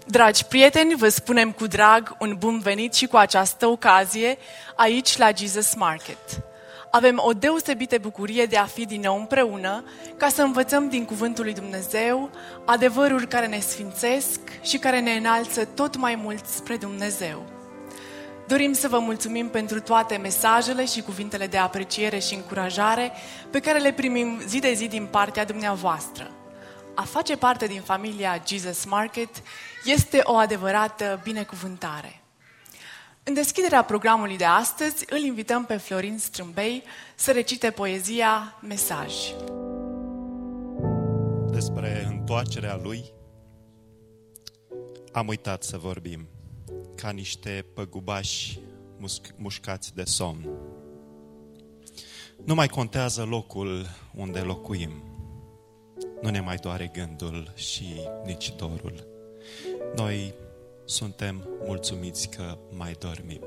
Dragi prieteni, vă spunem cu drag un bun venit și cu această ocazie aici la Jesus Market. Avem o deosebită bucurie de a fi din nou împreună ca să învățăm din Cuvântul lui Dumnezeu adevăruri care ne sfințesc și care ne înalță tot mai mult spre Dumnezeu. Dorim să vă mulțumim pentru toate mesajele și cuvintele de apreciere și încurajare pe care le primim zi de zi din partea dumneavoastră. A face parte din familia Jesus Market este o adevărată binecuvântare. În deschiderea programului de astăzi, îl invităm pe Florin Strâmbei să recite poezia Mesaj. Despre întoarcerea lui am uitat să vorbim, ca niște păgubași mușcați de somn. Nu mai contează locul unde locuim. Nu ne mai doare gândul și nici dorul. Noi suntem mulțumiți că mai dormim.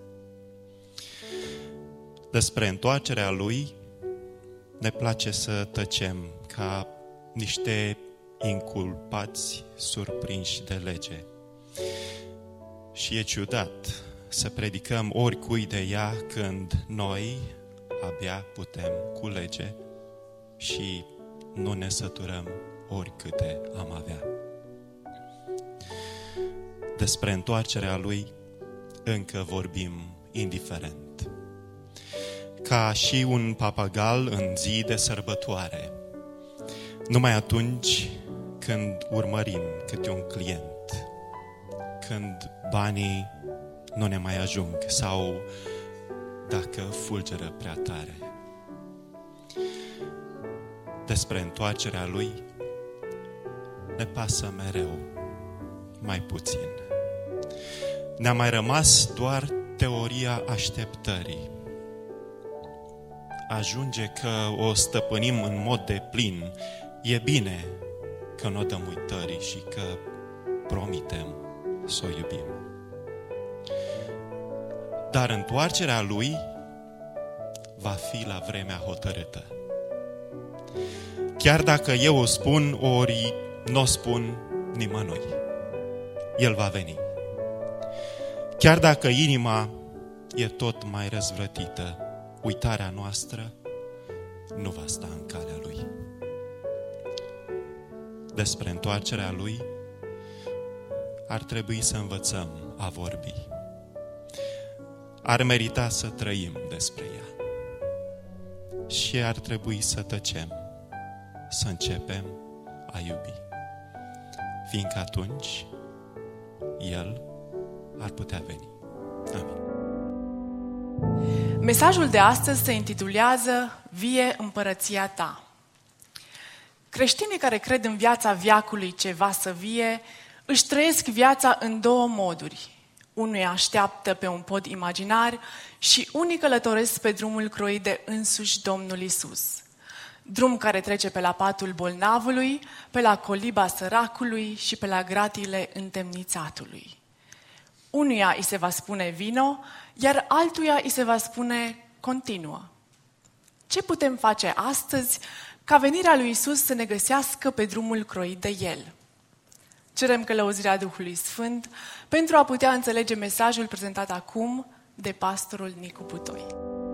Despre întoarcerea lui ne place să tăcem ca niște inculpați surprinși de lege. Și e ciudat să predicăm oricui de ea când noi abia putem culege și nu ne săturăm oricâte am avea. Despre întoarcerea lui încă vorbim indiferent. Ca și un papagal în zi de sărbătoare. Numai atunci când urmărim câte un client, când banii nu ne mai ajung sau dacă fulgeră prea tare. Despre întoarcerea lui ne pasă mereu mai puțin. Ne-a mai rămas doar teoria așteptării. Ajunge că o stăpânim în mod deplin. E bine că nu o dăm uitării și că promitem să o iubim. Dar întoarcerea lui va fi la vremea hotărâtă. Chiar dacă eu o spun, ori nu o spun nimănui, el va veni. Chiar dacă inima e tot mai răzvrătită, uitarea noastră nu va sta în calea lui. Despre întoarcerea lui ar trebui să învățăm a vorbi. Ar merita să trăim despre ea. Și ar trebui să tăcem, să începem a iubi. Fiindcă atunci el ar putea veni. Amin. Mesajul de astăzi se intitulează Vie împărăția ta. Creștinii care cred în viața veacului ce va să vie, își trăiesc viața în două moduri. Unii așteaptă pe un pod imaginar și unii călătoresc pe drumul croit de însuși Domnul Isus. Drum care trece pe la patul bolnavului, pe la coliba săracului și pe la gratiile întemnițatului. Unuia îi se va spune vino, iar altuia îi se va spune continuă. Ce putem face astăzi ca venirea lui Isus să ne găsească pe drumul croit de El? Cerem călăuzirea Duhului Sfânt pentru a putea înțelege mesajul prezentat acum de pastorul Nicu Butoi.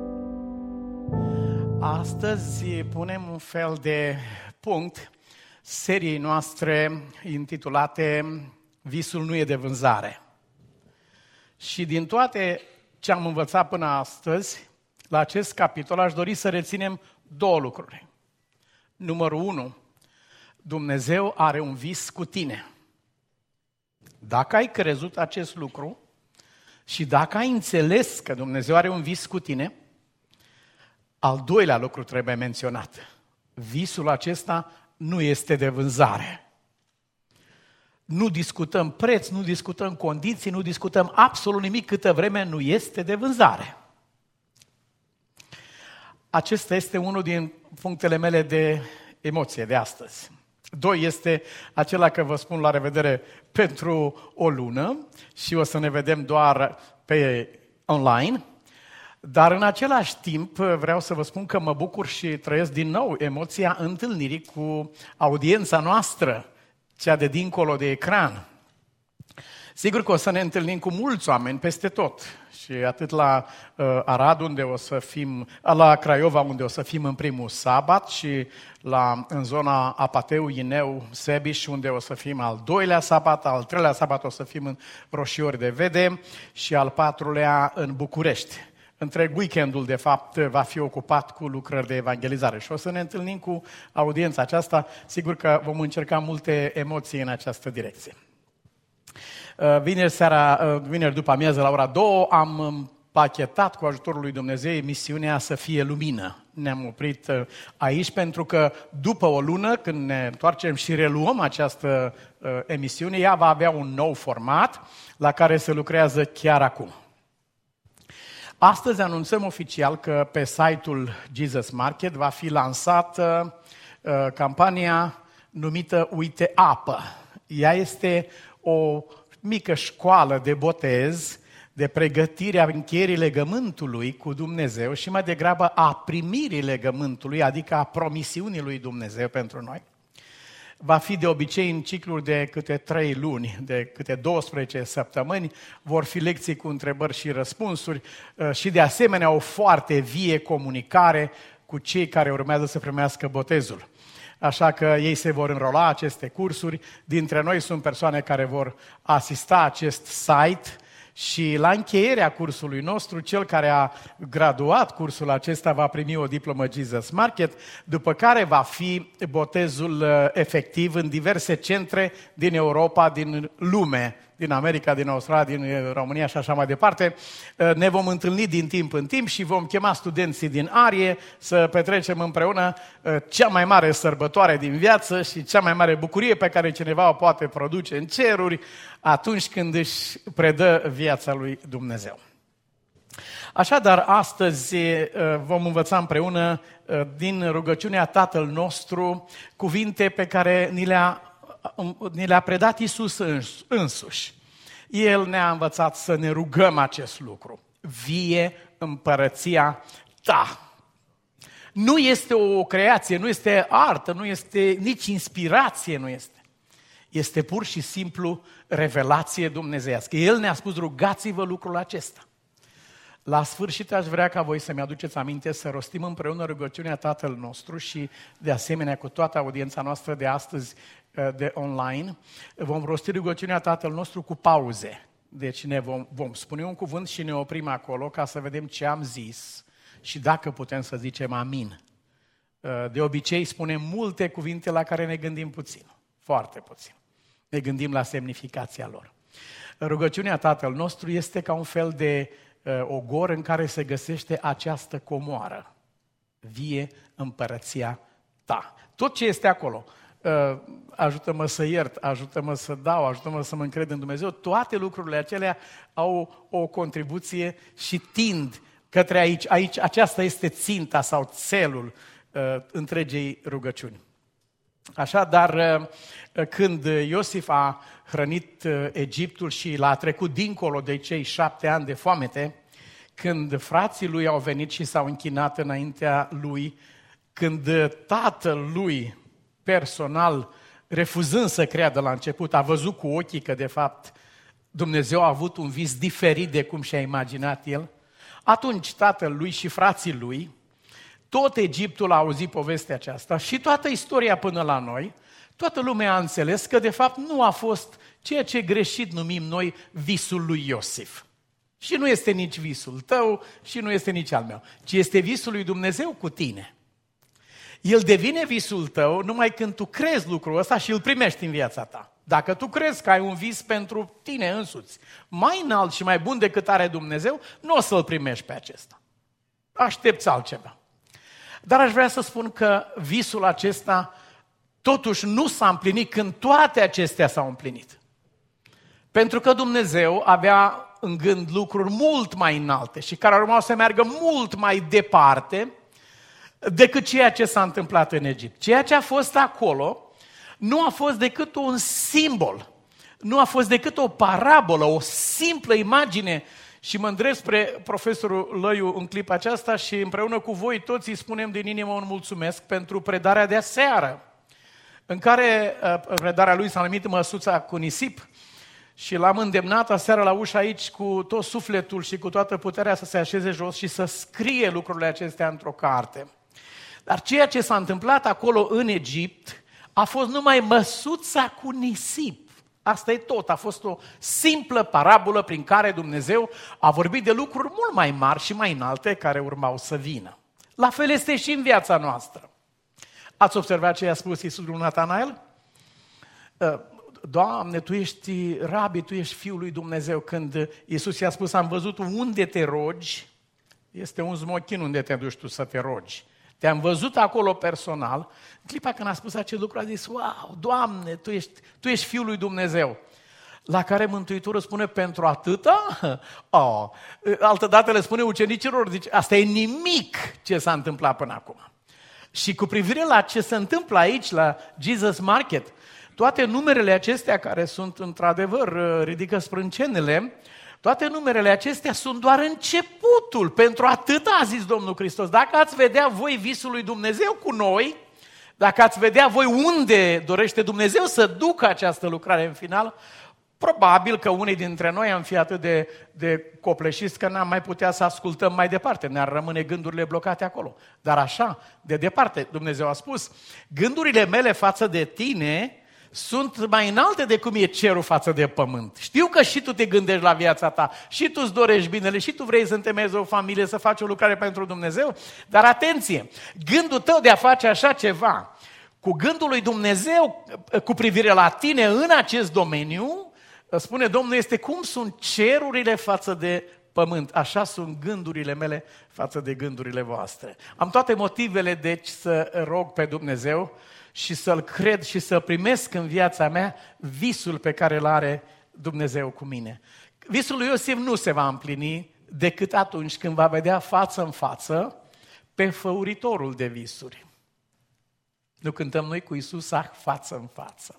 Astăzi punem un fel de punct seriei noastre intitulate Visul nu e de vânzare. Și din toate ce am învățat până astăzi, la acest capitol aș dori să reținem două lucruri. Numărul 1, Dumnezeu are un vis cu tine. Dacă ai crezut acest lucru și dacă ai înțeles că Dumnezeu are un vis cu tine, al doilea lucru trebuie menționat. Visul acesta nu este de vânzare. Nu discutăm preț, nu discutăm condiții, nu discutăm absolut nimic câtă vreme nu este de vânzare. Acesta este unul din punctele mele de emoție de astăzi. 2 este acela că vă spun la revedere pentru o lună și o să ne vedem doar pe online. Dar în același timp vreau să vă spun că mă bucur și trăiesc din nou emoția întâlnirii cu audiența noastră, cea de dincolo de ecran. Sigur că o să ne întâlnim cu mulți oameni peste tot. Și atât la Arad, unde o să fim, la Craiova, unde o să fim în primul sabat, și în zona Apateu, Ineu, Sebiș, unde o să fim al doilea sabat, al treilea sabat o să fim în Roșiori de Vede și al patrulea în București. Întreg weekendul, de fapt, va fi ocupat cu lucrări de evangelizare și o să ne întâlnim cu audiența aceasta. Sigur că vom încerca multe emoții în această direcție. Vineri după amiază la ora 2 am împachetat cu ajutorul lui Dumnezeu emisiunea Să fie lumină. Ne-am oprit aici pentru că după o lună, când ne întoarcem și reluăm această emisiune, ea va avea un nou format la care se lucrează chiar acum. Astăzi anunțăm oficial că pe site-ul Jesus Market va fi lansată campania numită Uite apă. Ea este o mică școală de botez, de pregătire a încheierii legământului cu Dumnezeu și mai degrabă a primirii legământului, adică a promisiunii lui Dumnezeu pentru noi. Va fi de obicei în cicluri de câte 3 luni, de câte 12 săptămâni, vor fi lecții cu întrebări și răspunsuri și de asemenea o foarte vie comunicare cu cei care urmează să primească botezul. Așa că ei se vor înrola aceste cursuri. Dintre noi sunt persoane care vor asista acest site și la încheierea cursului nostru, cel care a graduat cursul acesta va primi o diplomă Jesus Market, după care va fi botezul efectiv în diverse centre din Europa, din lume, din America, din Australia, din România și așa mai departe. Ne vom întâlni din timp în timp și vom chema studenții din arie să petrecem împreună cea mai mare sărbătoare din viață și cea mai mare bucurie pe care cineva o poate produce în ceruri atunci când își predă viața lui Dumnezeu. Așadar, astăzi vom învăța împreună din rugăciunea Tatăl nostru cuvinte pe care ni le-a predat Iisus însuși. El ne-a învățat să ne rugăm acest lucru. Vie împărăția ta. Nu este o creație, nu este artă, nu este nici inspirație, nu este. Este pur și simplu revelație dumnezeiască. El ne-a spus, rugați-vă lucrul acesta. La sfârșit aș vrea ca voi să-mi aduceți aminte să rostim împreună rugăciunea Tatăl nostru și de asemenea cu toată audiența noastră de astăzi de online. Vom rosti rugăciunea Tatăl nostru cu pauze. Deci vom spune un cuvânt și ne oprim acolo ca să vedem ce am zis și dacă putem să zicem amin. De obicei spunem multe cuvinte la care ne gândim puțin, foarte puțin. Ne gândim la semnificația lor. Rugăciunea Tatăl nostru este ca un fel de ogor în care se găsește această comoară. Vie împărăția ta. Tot ce este acolo, ajută-mă să iert, ajută-mă să dau, ajută-mă să mă încred în Dumnezeu, toate lucrurile acelea au o contribuție și tind către aici. Aceasta este ținta sau țelul întregei rugăciuni. Așadar, când Iosif a hrănit Egiptul și l-a trecut dincolo de cei 7 ani de foamete, când frații lui au venit și s-au închinat înaintea lui, când tatăl lui personal, refuzând să creadă la început, a văzut cu ochii că de fapt Dumnezeu a avut un vis diferit de cum și-a imaginat el, atunci tatăl lui și frații lui, tot Egiptul a auzit povestea aceasta și toată istoria până la noi, toată lumea a înțeles că de fapt nu a fost ceea ce greșit numim noi visul lui Iosif. Și nu este nici visul tău și nu este nici al meu, ci este visul lui Dumnezeu cu tine. El devine visul tău numai când tu crezi lucrul ăsta și îl primești în viața ta. Dacă tu crezi că ai un vis pentru tine însuți, mai înalt și mai bun decât are Dumnezeu, nu o să-l primești pe acesta. Aștepți altceva. Dar aș vrea să spun că visul acesta totuși nu s-a împlinit când toate acestea s-au împlinit. Pentru că Dumnezeu avea în gând lucruri mult mai înalte și care urmau să meargă mult mai departe decât ceea ce s-a întâmplat în Egipt. Ceea ce a fost acolo nu a fost decât un simbol, nu a fost decât o parabolă, o simplă imagine. Și mă îndrept spre profesorul Lăiu în clipa aceasta și împreună cu voi toți îi spunem din inimă un mulțumesc pentru predarea de aseară, în care predarea lui s-a numit Măsuța cu nisip Și l-am îndemnat aseară la ușă aici cu tot sufletul și cu toată puterea să se așeze jos și să scrie lucrurile acestea într-o carte. Dar ceea ce s-a întâmplat acolo în Egipt a fost numai măsuța cu nisip. Asta e tot, a fost o simplă parabolă prin care Dumnezeu a vorbit de lucruri mult mai mari și mai înalte care urmau să vină. La fel este și în viața noastră. Ați observat ce i-a spus Iisus lui Natanael? Doamne, Tu ești rabi, Tu ești Fiul lui Dumnezeu. Când Iisus i-a spus, am văzut unde te rogi, este un smochin unde te duci tu să te rogi. Te-am văzut acolo personal. În clipa când a spus acest lucru, a zis, wow, Doamne, Tu ești Fiul lui Dumnezeu. La care Mântuitorul spune, pentru atâta? Altădată le spune ucenicilor, zice, asta e nimic ce s-a întâmplat până acum. Și cu privire la ce se întâmplă aici, la Jesus Market, toate numerele acestea care sunt într-adevăr, ridică sprâncenele, toate numerele acestea sunt doar începutul. Pentru atât a zis Domnul Hristos. Dacă ați vedea voi visul lui Dumnezeu cu noi, dacă ați vedea voi unde dorește Dumnezeu să ducă această lucrare în final, probabil că unii dintre noi am fi atât de copleșiți că n-am mai putea să ascultăm mai departe, ne-ar rămâne gândurile blocate acolo. Dar așa, de departe, Dumnezeu a spus, gândurile mele față de tine sunt mai înalte de cum e cerul față de pământ. Știu că și tu te gândești la viața ta, și tu îți dorești binele, și tu vrei să întemeiezi o familie, să faci o lucrare pentru Dumnezeu, dar atenție, gândul tău de a face așa ceva, cu gândul lui Dumnezeu cu privire la tine în acest domeniu, spune Domnul, este cum sunt cerurile față de pământ, așa sunt gândurile mele față de gândurile voastre. Am toate motivele, deci, să rog pe Dumnezeu și să-L cred și să primesc în viața mea visul pe care îl are Dumnezeu cu mine. Visul lui Iosif nu se va împlini decât atunci când va vedea față în față pe făuritorul de visuri. Nu cântăm noi cu Iisus, față în față.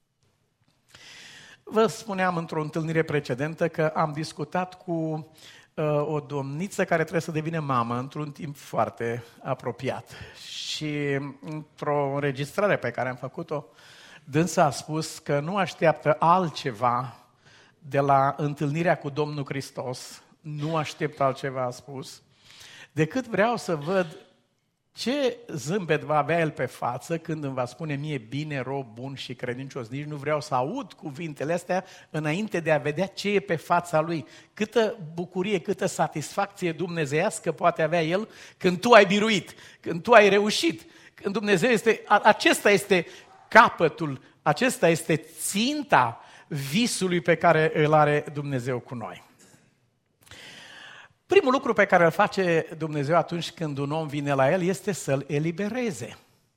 Vă spuneam într-o întâlnire precedentă că am discutat cu o domniță care trebuie să devină mamă într-un timp foarte apropiat. Și într-o înregistrare pe care am făcut-o, dânsa a spus că nu așteaptă altceva de la întâlnirea cu Domnul Hristos, nu aștept altceva, a spus, decât vreau să văd ce zâmbet va avea El pe față când îmi va spune mie bine, rob bun și credincios. Nici nu vreau să aud cuvintele astea înainte de a vedea ce e pe fața Lui. Câtă bucurie, câtă satisfacție dumnezeiască poate avea El când tu ai biruit, când tu ai reușit. Când Dumnezeu acesta este capătul, acesta este ținta visului pe care îl are Dumnezeu cu noi. Primul lucru pe care îl face Dumnezeu atunci când un om vine la El este să-l elibereze.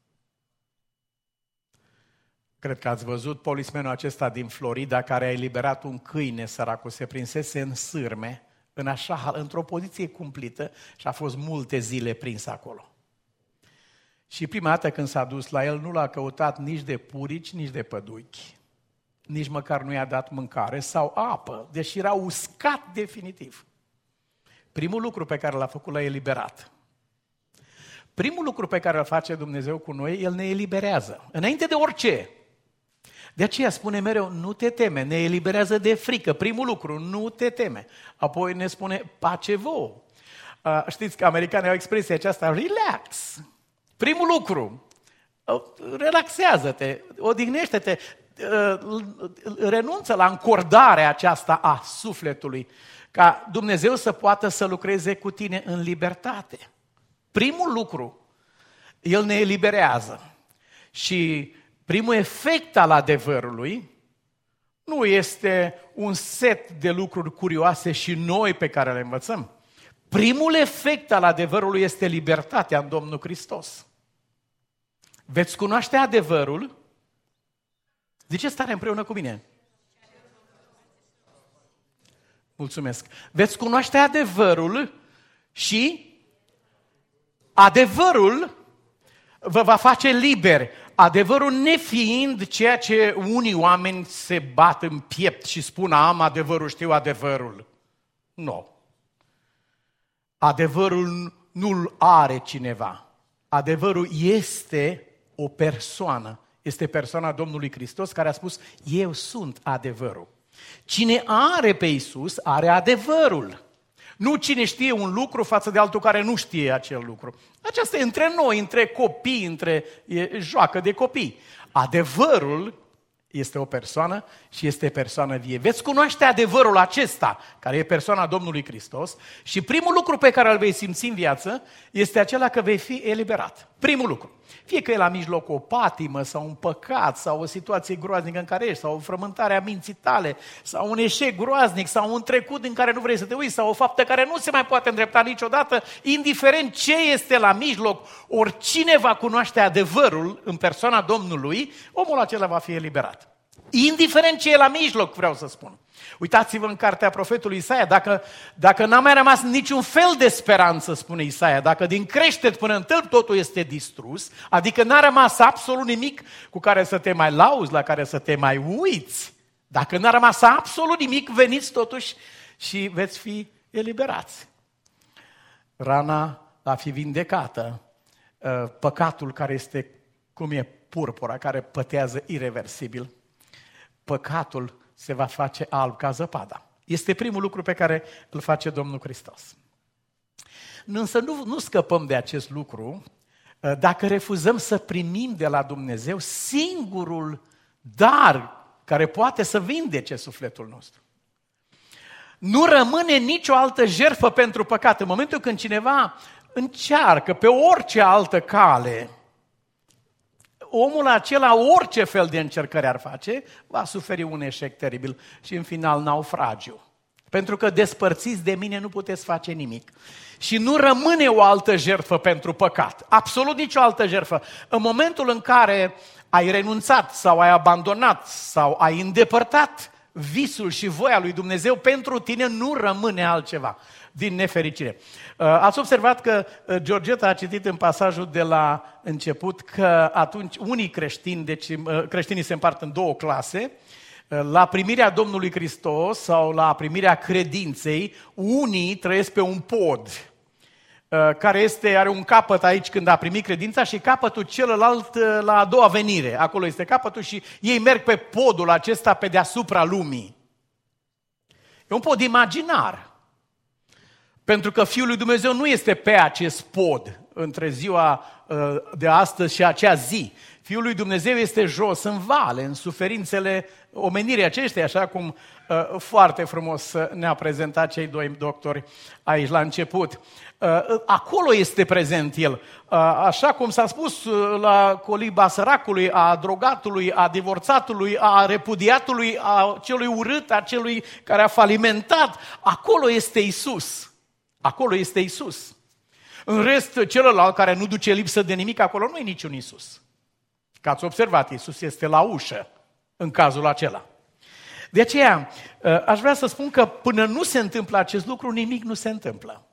Cred că ați văzut polițmenul acesta din Florida care a eliberat un câine, săracul, se prinsese în sârme, într-o poziție cumplită și a fost multe zile prins acolo. Și prima dată când s-a dus la el, nu l-a căutat nici de purici, nici de păduchi, nici măcar nu i-a dat mâncare sau apă, deși era uscat definitiv. Primul lucru pe care l-a făcut, l-a eliberat. Primul lucru pe care îl face Dumnezeu cu noi, El ne eliberează. Înainte de orice. De aceea spune mereu, nu te teme, ne eliberează de frică. Primul lucru, nu te teme. Apoi ne spune, pace vouă. Știți că americanii au expresia aceasta, relax. Primul lucru, relaxează-te, odihnește-te, renunță la încordarea aceasta a sufletului, ca Dumnezeu să poată să lucreze cu tine în libertate. Primul lucru, El ne eliberează. Și primul efect al adevărului nu este un set de lucruri curioase și noi pe care le învățăm. Primul efect al adevărului este libertatea în Domnul Hristos. Veți cunoaște adevărul? Ziceți tare împreună cu mine. Mulțumesc. Veți cunoaște adevărul și adevărul vă va face liberi. Adevărul nefiind ceea ce unii oameni se bat în piept și spun am adevărul, știu adevărul. Nu. Adevărul nu-l are cineva. Adevărul este o persoană. Este persoana Domnului Hristos care a spus, eu sunt adevărul. Cine are pe Iisus are adevărul. Nu cine știe un lucru față de altul care nu știe acel lucru. Aceasta e între noi, între copii, e joacă de copii. Adevărul este o persoană și este persoană vie. Veți cunoaște adevărul acesta, care e persoana Domnului Hristos, și primul lucru pe care îl vei simți în viață este acela că vei fi eliberat. Primul lucru. Fie că e la mijloc o patimă sau un păcat sau o situație groaznică în care ești, sau o frământare a minții tale, sau un eșec groaznic, sau un trecut în care nu vrei să te uiți, sau o faptă care nu se mai poate îndrepta niciodată, indiferent ce este la mijloc, oricine va cunoaște adevărul în persoana Domnului, omul acela va fi eliberat. Indiferent ce e la mijloc, vreau să spun. Uitați-vă în cartea profetului Isaia, dacă n-a mai rămas niciun fel de speranță, spune Isaia, dacă din creștet până în tâlp totul este distrus, adică n-a rămas absolut nimic cu care să te mai lauzi, la care să te mai uiți, dacă n-a rămas absolut nimic, veniți totuși și veți fi eliberați. Rana va fi vindecată, păcatul care este cum e purpura, care pătează ireversibil, păcatul se va face alb ca zăpada. Este primul lucru pe care îl face Domnul Hristos. Însă nu scăpăm de acest lucru dacă refuzăm să primim de la Dumnezeu singurul dar care poate să vindece sufletul nostru. Nu rămâne nicio altă jertfă pentru păcat. În momentul când cineva încearcă pe orice altă cale, omul acela, orice fel de încercări ar face, va suferi un eșec teribil și în final naufragiu. Pentru că despărțiți de mine nu puteți face nimic. Și nu rămâne o altă jertfă pentru păcat. Absolut nicio altă jertfă. În momentul în care ai renunțat sau ai abandonat sau ai îndepărtat visul și voia lui Dumnezeu, pentru tine nu rămâne altceva, din nefericire. Ați observat că Georgeta a citit în pasajul de la început că atunci unii creștini, deci creștinii se împart în două clase, la primirea Domnului Hristos sau la primirea credinței, unii trăiesc pe un pod, care are un capăt aici când a primit credința și capătul celălalt la a doua venire. Acolo este capătul și ei merg pe podul acesta pe deasupra lumii. E un pod imaginar. Pentru că Fiul lui Dumnezeu nu este pe acest pod între ziua de astăzi și acea zi. Fiul lui Dumnezeu este jos, în vale, în suferințele omenirii acesteia, așa cum foarte frumos ne-a prezentat cei doi doctori aici la început. Acolo este prezent El. Așa cum s-a spus la coliba săracului, a drogatului, a divorțatului, a repudiatului, a celui urât, a celui care a falimentat, acolo este Isus. Acolo este Isus. În rest, celălalt care nu duce lipsă de nimic, acolo nu e niciun Isus. Că ați observat, Isus este la ușă în cazul acela. De aceea, aș vrea să spun că până nu se întâmplă acest lucru, nimic nu se întâmplă.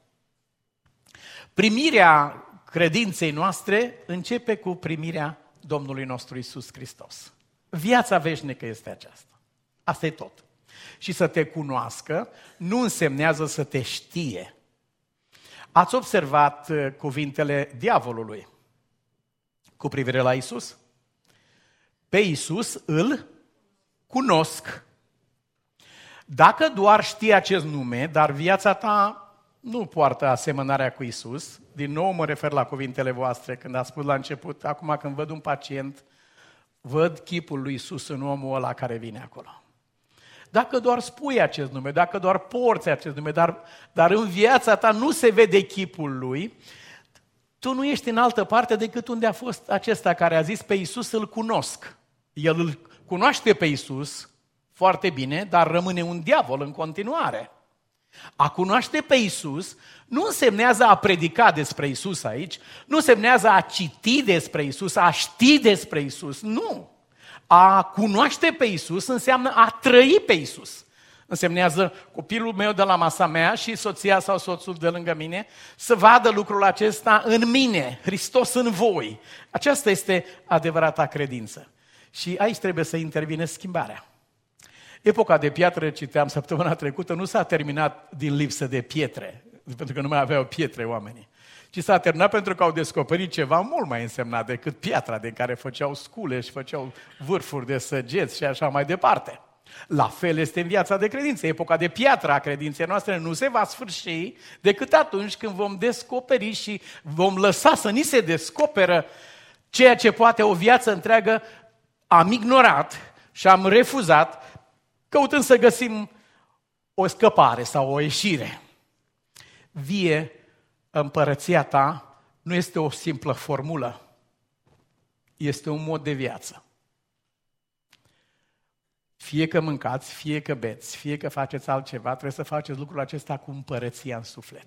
Primirea credinței noastre începe cu primirea Domnului nostru Iisus Hristos. Viața veșnică este aceasta. Asta e tot. Și să te cunoască nu însemnează să te știe. Ați observat cuvintele diavolului cu privire la Iisus? Pe Iisus îl cunosc. Dacă doar știi acest nume, dar viața ta nu poartă asemănarea cu Iisus, din nou mă refer la cuvintele voastre când ați spus la început, acum când văd un pacient, văd chipul lui Iisus în omul ăla care vine acolo. Dacă doar spui acest nume, dacă doar porți acest nume, dar în viața ta nu se vede chipul lui, tu nu ești în altă parte decât unde a fost acesta care a zis pe Iisus îl cunosc. El îl cunoaște pe Iisus foarte bine, dar rămâne un diavol în continuare. A cunoaște pe Iisus nu însemnează a predica despre Iisus aici, nu însemnează a citi despre Iisus, a ști despre Iisus, nu. A cunoaște pe Iisus înseamnă a trăi pe Iisus. Însemnează copilul meu de la masa mea și soția sau soțul de lângă mine să vadă lucrul acesta în mine, Hristos în voi. Aceasta este adevărata credință. Și aici trebuie să intervine schimbarea. Epoca de piatră, citeam săptămâna trecută, nu s-a terminat din lipsă de pietre, pentru că nu mai aveau pietre oamenii, ci s-a terminat pentru că au descoperit ceva mult mai însemnat decât piatra de care făceau scule și făceau vârfuri de săgeți și așa mai departe. La fel este în viața de credință. Epoca de piatră a credinței noastre nu se va sfârși decât atunci când vom descoperi și vom lăsa să ni se descoperă ceea ce poate o viață întreagă am ignorat și am refuzat, căutând să găsim o scăpare sau o ieșire. Vie, împărăția ta nu este o simplă formulă, este un mod de viață. Fie că mâncați, fie că beți, fie că faceți altceva, trebuie să faceți lucrul acesta cu împărăția în suflet.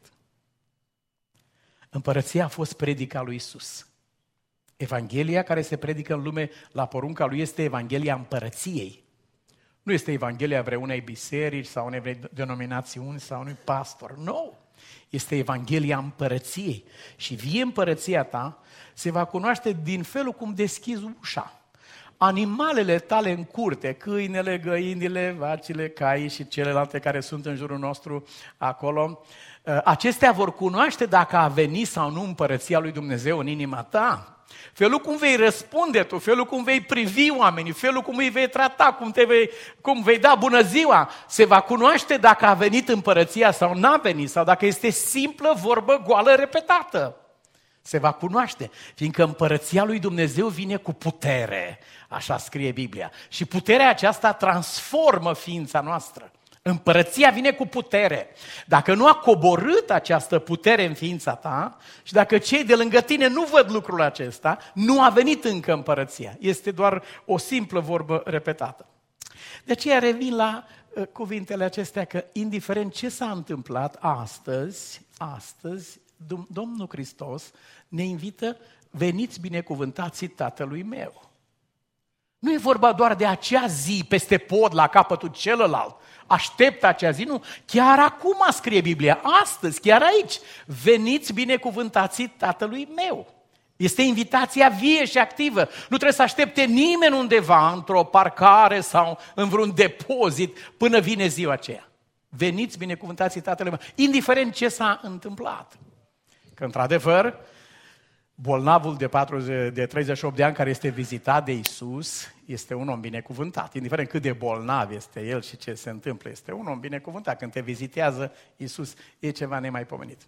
Împărăția a fost predica lui Iisus. Evanghelia care se predică în lume la porunca lui este Evanghelia împărăției. Nu este Evanghelia vreunei biserici sau unei denominațiuni sau unui pastor. Nu! Este Evanghelia împărăției. Și vie împărăția ta se va cunoaște din felul cum deschizi ușa. Animalele tale în curte, câinele, găinile, vacile, caii și celelalte care sunt în jurul nostru acolo, acestea vor cunoaște dacă a venit sau nu împărăția lui Dumnezeu în inima ta. Felul cum vei răspunde tu, felul cum vei privi oamenii, felul cum îi vei trata, cum vei da bună ziua, se va cunoaște dacă a venit împărăția sau n-a venit, sau dacă este simplă vorbă goală repetată. Se va cunoaște, fiindcă împărăția lui Dumnezeu vine cu putere, așa scrie Biblia. Și puterea aceasta transformă ființa noastră. Împărăția vine cu putere. Dacă nu a coborât această putere în ființa ta și dacă cei de lângă tine nu văd lucrul acesta, nu a venit încă împărăția. Este doar o simplă vorbă repetată. De aceea revin la cuvintele acestea că indiferent ce s-a întâmplat astăzi, Domnul Hristos ne invită, veniți binecuvântații Tatălui meu. Nu e vorba doar de acea zi peste pod la capătul celălalt. Aștept acea zi, nu. Chiar acum scrie Biblia, astăzi, chiar aici. Veniți binecuvântații Tatălui meu. Este invitația vie și activă. Nu trebuie să aștepte nimeni undeva, într-o parcare sau în vreun depozit, până vine ziua aceea. Veniți binecuvântații Tatălui meu, indiferent ce s-a întâmplat. Că, într-adevăr, bolnavul de 38 de ani care este vizitat de Iisus este un om binecuvântat. Indiferent cât de bolnav este el și ce se întâmplă, este un om binecuvântat. Când te vizitează Iisus, e ceva nemaipomenit.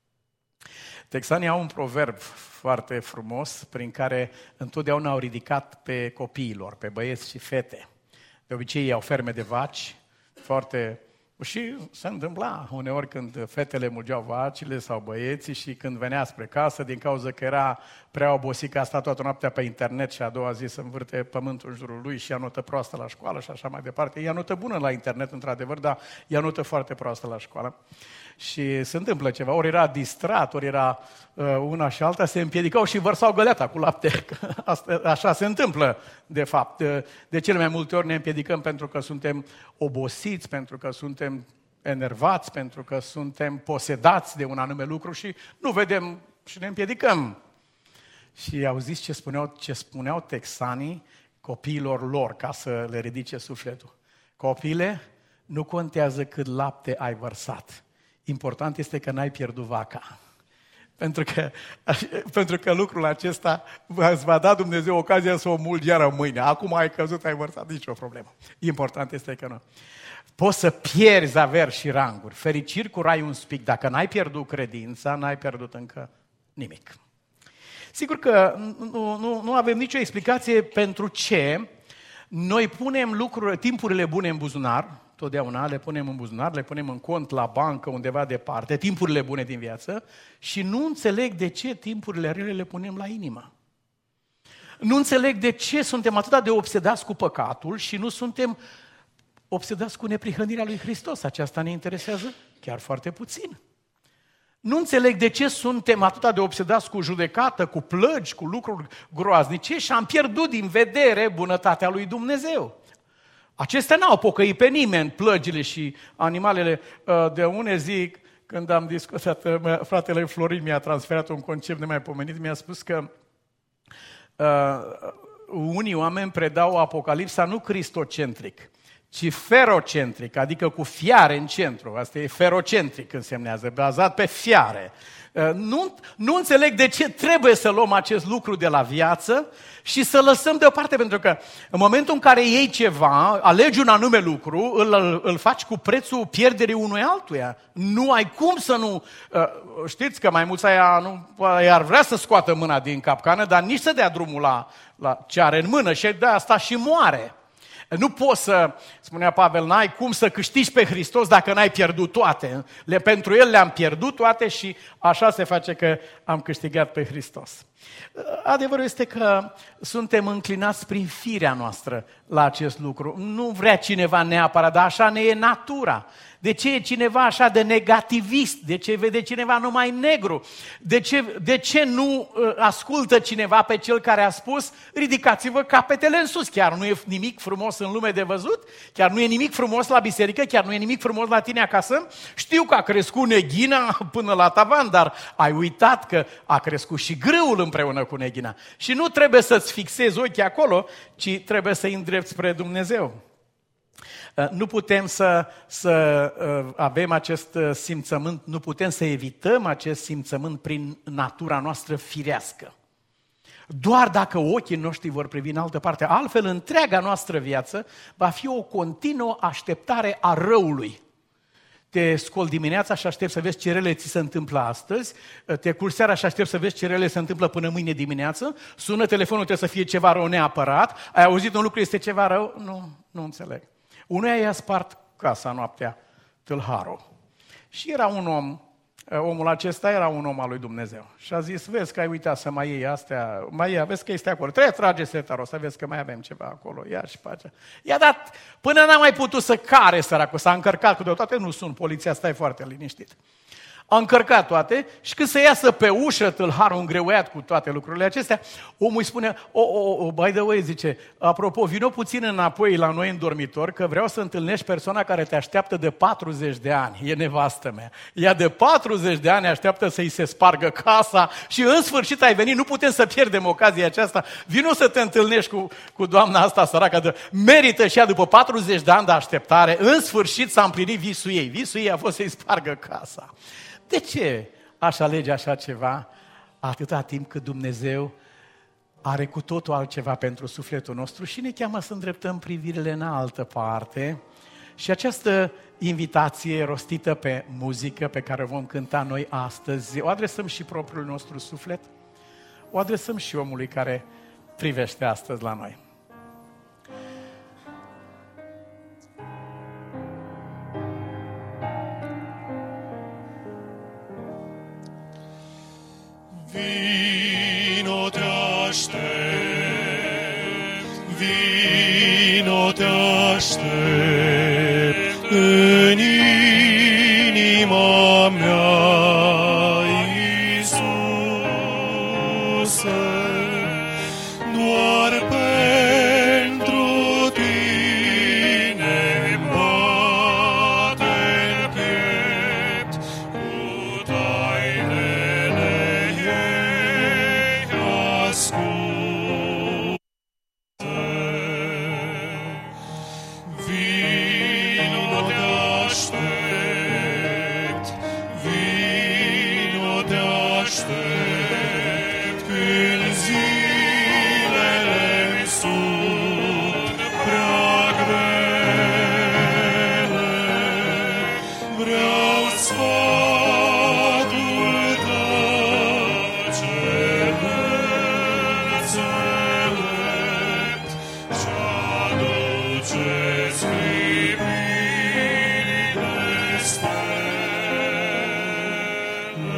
Texanii au un proverb foarte frumos prin care întotdeauna au ridicat pe copiilor, pe băieți și fete. De obicei ei au ferme de vaci foarte... Și se întâmpla uneori când fetele mulgeau vacile sau băieții și când venea spre casă, din cauza că era prea obosit că a stat toată noaptea pe internet și a doua zi să învârte pământul în jurul lui și ia notă proastă la școală și așa mai departe. Ia notă bună la internet, într-adevăr, dar ia notă foarte proastă la școală. Și se întâmplă ceva, ori era distrat, ori era una și alta, se împiedicau și vărsau găleata cu lapte. Așa se întâmplă, de fapt. De cele mai multe ori ne împiedicăm pentru că suntem obosiți, pentru că suntem enervați, pentru că suntem posedați de un anume lucru și nu vedem și ne împiedicăm. Și auziți ce spuneau texanii copiilor lor ca să le ridice sufletul. Copile, nu contează cât lapte ai vărsat. Important este că n-ai pierdut vaca. Pentru că lucrul acesta îți va da Dumnezeu ocazia să o mulgi iară mâine. Acum ai căzut, ai vărsat, nicio problemă. Important este că nu. Poți să pierzi averi și ranguri. Fericiri cu rai un spic. Dacă n-ai pierdut credința, n-ai pierdut încă nimic. Sigur că nu avem nicio explicație pentru ce noi punem timpurile bune în buzunar, totdeauna le punem în buzunar, le punem în cont la bancă undeva departe, timpurile bune din viață, și nu înțeleg de ce timpurile rele le punem la inimă. Nu înțeleg de ce suntem atât de obsedați cu păcatul și nu suntem obsedați cu neprihănirea lui Hristos. Aceasta ne interesează chiar foarte puțin. Nu înțeleg de ce suntem atât de obsedați cu judecată, cu plăgi, cu lucruri groaznice și am pierdut din vedere bunătatea lui Dumnezeu. Acestea n-au pocăit pe nimeni, plăgile și animalele. De une zi, când am discutat, fratele Florin mi-a transferat un concept nemaipomenit, mi-a spus că unii oameni predau Apocalipsa nu cristocentric, ci ferocentric, adică cu fiare în centru. Asta e ferocentric însemnează, bazat pe fiare. Nu înțeleg de ce trebuie să luăm acest lucru de la viață și să lăsăm deoparte, pentru că în momentul în care iei ceva, alegi un anume lucru, îl faci cu prețul pierderii unui altuia. Nu ai cum să nu... Știți că mai mulți ar vrea să scoată mâna din capcană, dar nici să dea drumul la ce are în mână și de asta și moare. Nu poți să, spunea Pavel, n-ai cum să câștigi pe Hristos dacă n-ai pierdut toate. Pentru El le-am pierdut toate și așa se face că am câștigat pe Hristos. Adevărul este că suntem înclinați prin firea noastră la acest lucru. Nu vrea cineva neapărat, dar așa ne e natura. De ce e cineva așa de negativist? De ce vede cineva numai negru? De ce nu ascultă cineva pe cel care a spus ridicați-vă capetele în sus? Chiar nu e nimic frumos în lume de văzut? Chiar nu e nimic frumos la biserică? Chiar nu e nimic frumos la tine acasă? Știu că a crescut neghina până la tavan, dar ai uitat că a crescut și grâul împreună cu neghina. Și nu trebuie să-ți fixezi ochii acolo, ci trebuie să-i îndrepți spre Dumnezeu. Nu putem să avem acest simțământ, nu putem să evităm acest simțământ prin natura noastră firească. Doar dacă ochii noștri vor privi în altă parte, altfel întreaga noastră viață va fi o continuă așteptare a răului. Te scoli dimineața și aștepți să vezi ce rele ți se întâmplă astăzi, te culci seara și aștepți să vezi ce rele se întâmplă până mâine dimineață, sună telefonul, trebuie să fie ceva rău neapărat, ai auzit un lucru, este ceva rău? Nu înțeleg. Unuia i-a spart casa noaptea, tâlharul. Și era un om, omul acesta era un om al lui Dumnezeu. Și a zis, vezi că ai uitat să mai iei astea, vezi că este acolo, trebuie trage setarul să vezi că mai avem ceva acolo, ia și pacea. I-a dat, până n-a mai putut să care săracul, s-a încărcat cu toate, nu sunt poliția, stai foarte liniștit. A încărcat toate și când se iasă pe ușă tâlharul îngreuiat cu toate lucrurile acestea, omul îi spune, by the way, zice, apropo, vino puțin înapoi la noi în dormitor, că vreau să întâlnești persoana care te așteaptă de 40 de ani, e nevastă mea. Ea de 40 de ani așteaptă să-i se spargă casa și în sfârșit ai venit, nu putem să pierdem ocazia aceasta, vino să te întâlnești cu doamna asta săracă, merită și ea după 40 de ani de așteptare, în sfârșit s-a împlinit visul ei. Visul ei a fost să-i spargă casa. De ce aș alege așa ceva atâta timp cât Dumnezeu are cu totul altceva pentru sufletul nostru și ne cheamă să îndreptăm privirile în altă parte? Și această invitație rostită pe muzică pe care o vom cânta noi astăzi, o adresăm și propriul nostru suflet, o adresăm și omului care privește astăzi la noi. Vino te aștept, vino te aștept în inima mea, Iisuse, doar pentru tine bate-n piept cu tainele ei ascunse. Vino te aștept, vino te aștept când zilele sunt prea grele. Vreau sfatul tău cel înțelept și aduce-ți priviri de stele.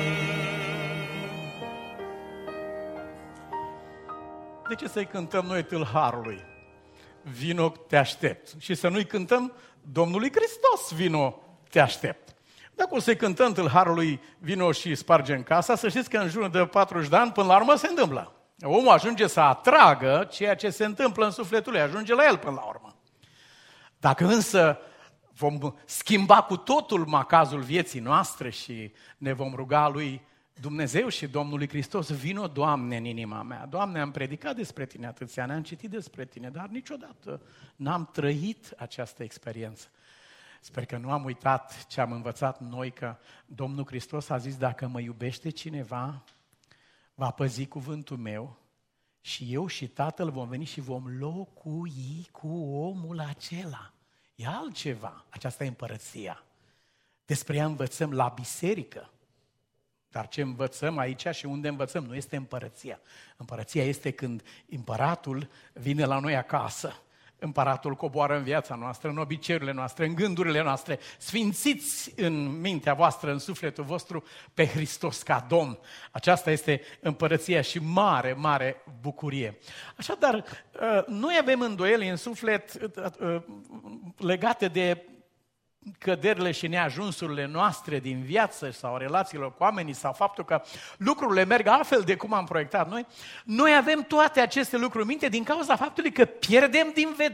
De ce să-i cântăm noi tâlharului? Vino, te aștept. Și să nu-i cântăm Domnului Hristos, vino, te aștept. Dacă o să-i cântăm tâlharului, vino și sparge în casa, să știți că în jur de 40 de ani, până la urmă, se întâmplă. Omul ajunge să atragă ceea ce se întâmplă în sufletul lui, ajunge la el până la urmă. Dacă însă vom schimba cu totul macazul vieții noastre și ne vom ruga lui Dumnezeu și Domnului Hristos, vino, Doamne, în inima mea. Doamne, am predicat despre Tine atâția ani, am citit despre Tine, dar niciodată n-am trăit această experiență. Sper că nu am uitat ce am învățat noi, că Domnul Hristos a zis, dacă mă iubește cineva, va păzi cuvântul meu și eu și Tatăl vom veni și vom locui cu omul acela. E altceva. Aceasta e împărăția. Despre ea învățăm la biserică. Dar ce învățăm aici și unde învățăm nu este împărăția. Împărăția este când împăratul vine la noi acasă. Împăratul coboară în viața noastră, în obiceiurile noastre, în gândurile noastre. Sfințiți în mintea voastră, în sufletul vostru, pe Hristos ca Domn. Aceasta este împărăția și mare, mare bucurie. Așadar, noi avem îndoieli în suflet legate de căderile și neajunsurile noastre din viață sau relațiilor cu oamenii sau faptul că lucrurile merg altfel de cum am proiectat noi, noi avem toate aceste lucruri în minte din cauza faptului că pierdem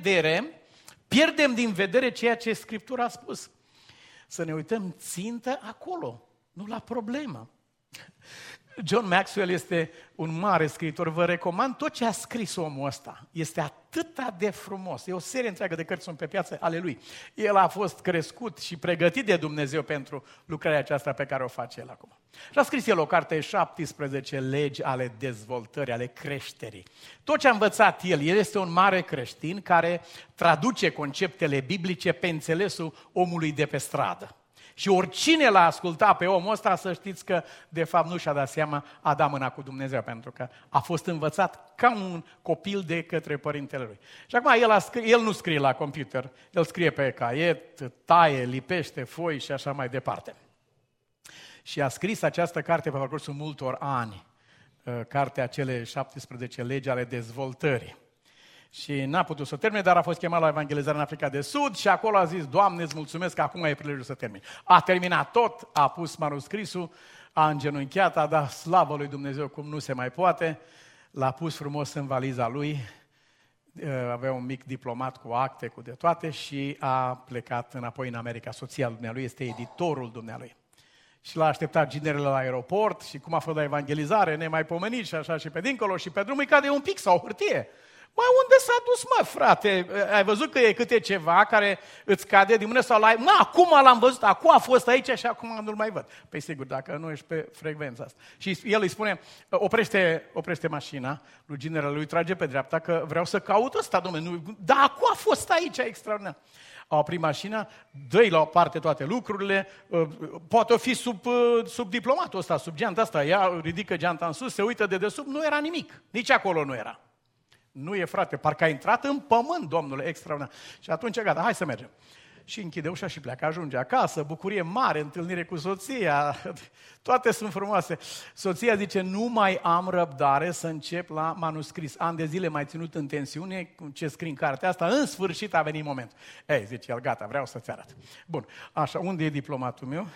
din vedere ceea ce Scriptura a spus. Să ne uităm țintă acolo, nu la problemă. John Maxwell este un mare scriitor, vă recomand tot ce a scris omul ăsta. Este atât de frumos, e o serie întreagă de cărți sunt pe piață ale lui. El a fost crescut și pregătit de Dumnezeu pentru lucrarea aceasta pe care o face el acum. Și a scris el o carte, 17 legi ale dezvoltării, ale creșterii. Tot ce a învățat el este un mare creștin care traduce conceptele biblice pe înțelesul omului de pe stradă. Și oricine l-a ascultat pe omul ăsta, să știți că, de fapt, nu și-a dat seama, a dat mâna cu Dumnezeu, pentru că a fost învățat ca un copil de către părintele lui. Și acum el nu scrie la computer, el scrie pe caiet, taie, lipește foi și așa mai departe. Și a scris această carte pe parcursul multor ani, cartea cele 17 legi ale dezvoltării. Și n-a putut să termine, dar a fost chemat la evangelizare în Africa de Sud și acolo a zis, Doamne, îți mulțumesc că acum e prilejul să termin. A terminat tot, a pus manuscrisul, a îngenunchiat, a dat slavă lui Dumnezeu cum nu se mai poate, l-a pus frumos în valiza lui, avea un mic diplomat cu acte, cu de toate și a plecat înapoi în America. Soția dumnealui este editorul dumnealui. Și l-a așteptat ginerele la aeroport și cum a fost la evangelizare, nemaipomenit și așa și pe dincolo și pe drum îi cade un pic sau o hârtie. Măi, unde s-a dus, mă, frate? Ai văzut că e câte ceva care îți cade din mână sau la... Mă, acum l-am văzut, acum a fost aici și acum nu-l mai văd. Păi sigur, dacă nu ești pe frecvența asta. Și el îi spune, oprește mașina, lui ginerele lui trage pe dreapta, că vreau să caut ăsta, dom'le. Da, acum a fost aici, extraordinar. A oprit mașina, dă-i la o parte toate lucrurile, poate o fi sub diplomatul ăsta, sub geanta asta, ea ridică geanta în sus, se uită de desubt, nu era nimic, nici acolo nu era. Nu e, frate, parcă a intrat în pământ, domnule, extraordinar. Și atunci, gata, hai să mergem. Și închide ușa și pleacă, ajunge acasă, bucurie mare, întâlnire cu soția, toate sunt frumoase. Soția zice, nu mai am răbdare să încep la manuscris. Ani de zile mai ținut în tensiune, ce scrie în cartea asta, în sfârșit a venit momentul. Ei, zice el, gata, vreau să-ți arăt. Bun, așa, unde e diplomatul meu?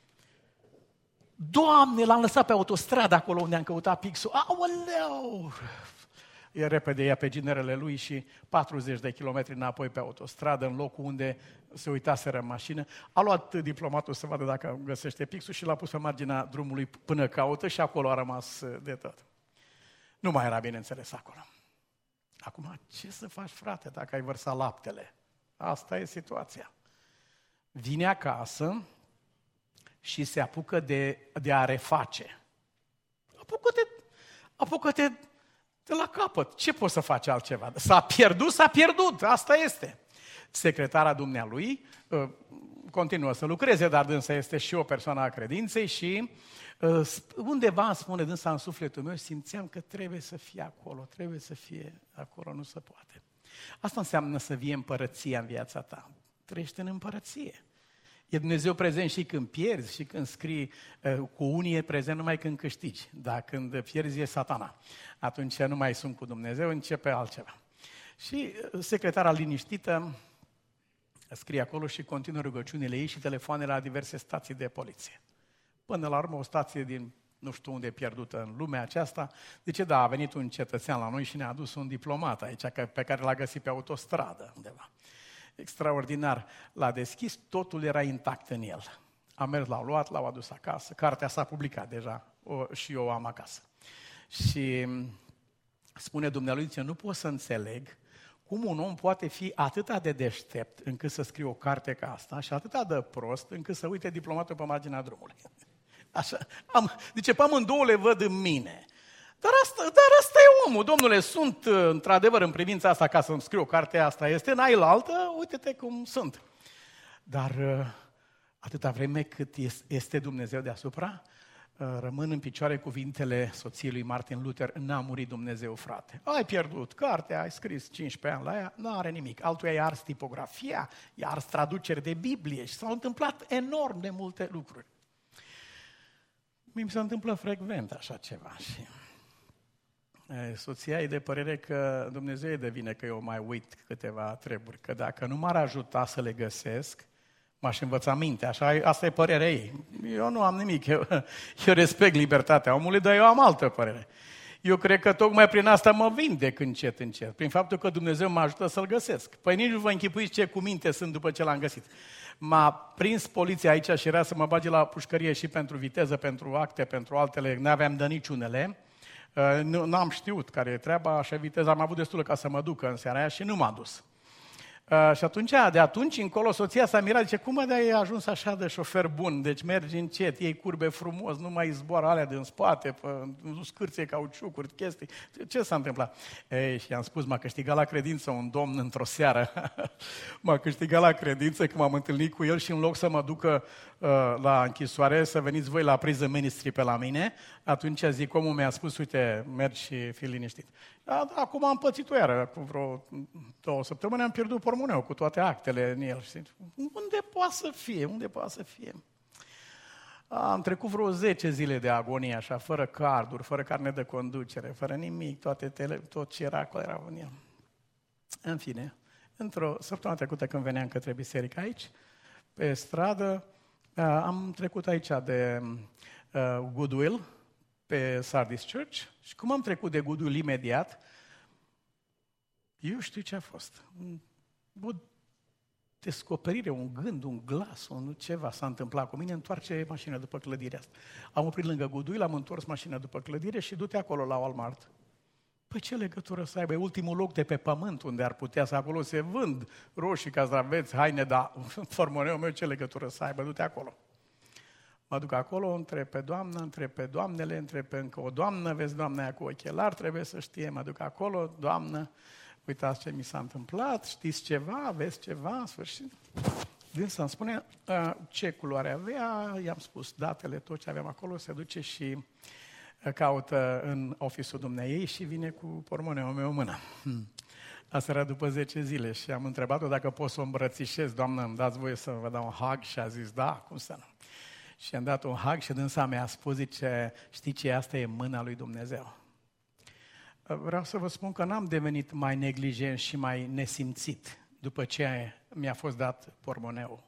Doamne, l-am lăsat pe autostradă acolo unde am căutat pixul. Aoleu! E repede, ia pe ginerele lui și 40 de kilometri înapoi pe autostradă, în locul unde se uitaseră în mașină. A luat diplomatul să vadă dacă găsește pixul și l-a pus pe marginea drumului până caută și acolo a rămas de tot. Nu mai era bineînțeles acolo. Acum, ce să faci, frate, dacă ai vărsat laptele? Asta e situația. Vine acasă și se apucă de a reface. Apucă-te de la capăt. Ce poți să faci altceva? S-a pierdut, asta este. Secretara dumnealui continuă să lucreze, dar dânsa este și o persoană a credinței și undeva îmi spune dânsa în sufletul meu, simțeam că trebuie să fie acolo, nu se poate. Asta înseamnă să vie împărăția în viața ta. Trăiește în împărăție. E Dumnezeu prezent și când pierzi, și când scrii, cu unii e prezent numai când câștigi, dar când pierzi e Satana. Atunci nu mai sunt cu Dumnezeu, începe altceva. Și secretara liniștită scrie acolo și continuă rugăciunile ei și telefoanele la diverse stații de poliție. Până la urmă o stație din nu știu unde pierdută în lumea aceasta, zice, da, a venit un cetățean la noi și ne-a adus un diplomat aici, pe care l-a găsit pe autostradă undeva. Extraordinar. L-a deschis, totul era intact în el. A mers, l-au luat, l-au adus acasă. Cartea s-a publicat deja și eu o am acasă. Și spune dumnealui, zice, nu pot să înțeleg cum un om poate fi atât de deștept încât să scrie o carte ca asta și atât de prost încât să uite diplomatul pe marginea drumului. Așa, zice, pe amândouă le văd în mine. Dar asta e omul, domnule, sunt într-adevăr în privința asta ca să-mi scriu o carte, asta este, n-ai la altă, uite-te cum sunt. Dar atâta vreme cât este Dumnezeu deasupra, rămân în picioare cuvintele soției lui Martin Luther, n-a murit Dumnezeu, frate. Ai pierdut cartea, ai scris 15 ani la ea, nu are nimic. Altuia i-a ars tipografia, i-a ars traduceri de Biblie și s-au întâmplat enorm de multe lucruri. Mie mi se întâmplă frecvent așa ceva și soția e de părere că Dumnezeu e de vină că eu mai uit câteva treburi, că dacă nu m-ar ajuta să le găsesc, m-aș învăța mintea, așa, asta e părerea ei. Eu nu am nimic, eu respect libertatea omului, dar eu am altă părere. Eu cred că tocmai prin asta mă vindec încet, prin faptul că Dumnezeu mă ajută să-L găsesc. Păi nici nu vă închipuiți ce cuminte sunt după ce L-am găsit. M-a prins poliția aici și era să mă bage la pușcărie și pentru viteză, pentru acte, pentru altele, n-aveam de niciunele. Nu am știut care e treaba, așa viteză am avut destulă ca să mă ducă în seara aia și nu m-a dus. Și de atunci încolo, soția s-a mirat, zice, cum ai ajuns așa de șofer bun? Deci mergi încet, iei curbe frumos, nu mai zboară alea din spate, scârție, cauciucuri, chestii. Ce s-a întâmplat? Ei, și i-am spus, m-a câștigat la credință un domn într-o seară. M-a câștigat la credință că m-am întâlnit cu el și în loc să mă ducă la închisoare, să veniți voi la prison ministry pe la mine, atunci zic, omul mi-a spus, uite, mergi și fii liniștit. Acum am pățit o iară, cu vreo 2 săptămâni am pierdut portmoneul cu toate actele în el. Unde poate să fie? Unde poate să fie? Am trecut vreo 10 zile de agonie, așa, fără carduri, fără carnet de conducere, fără nimic, tot ce era acolo era în el. În fine, într-o săptămână trecută când veneam către biserică aici, pe stradă, am trecut aici de Goodwill, pe Sardis Church, și cum am trecut de Goodwill imediat, eu știu ce a fost. O descoperire, un gând, un glas, ceva s-a întâmplat cu mine, întoarce mașina după clădirea asta. Am oprit lângă Goodwill, am întors mașina după clădire și du-te acolo la Walmart. Păi ce legătură să aibă? E ultimul loc de pe pământ unde ar putea să acolo se vând roșii, castraveți, haine, dar portmoneul meu ce legătură să aibă? Du-te acolo. Mă duc acolo, întreb pe doamnă, întreb pe doamnele, întreb pe încă o doamnă, vezi doamna aia cu ochelari, trebuie să știe, mă duc acolo, doamnă, uitați ce mi s-a întâmplat, știți ceva, aveți ceva, în sfârșit. Dânsa îmi spune ce culoare avea, i-am spus datele, tot ce aveam acolo, se duce și caută în office-ul dumneiei și vine cu portmoneul meu în mână. Asta era după 10 zile și am întrebat-o dacă pot să o îmbrățișez, doamnă, îmi dați voie să vă dau un hug? Și a zis, da, cum să nu. Și am dat un hug și dânsa mi-a spus, zice, știi ce, asta e mâna lui Dumnezeu. Vreau să vă spun că n-am devenit mai neglijent și mai nesimțit după ce mi-a fost dat portmoneul,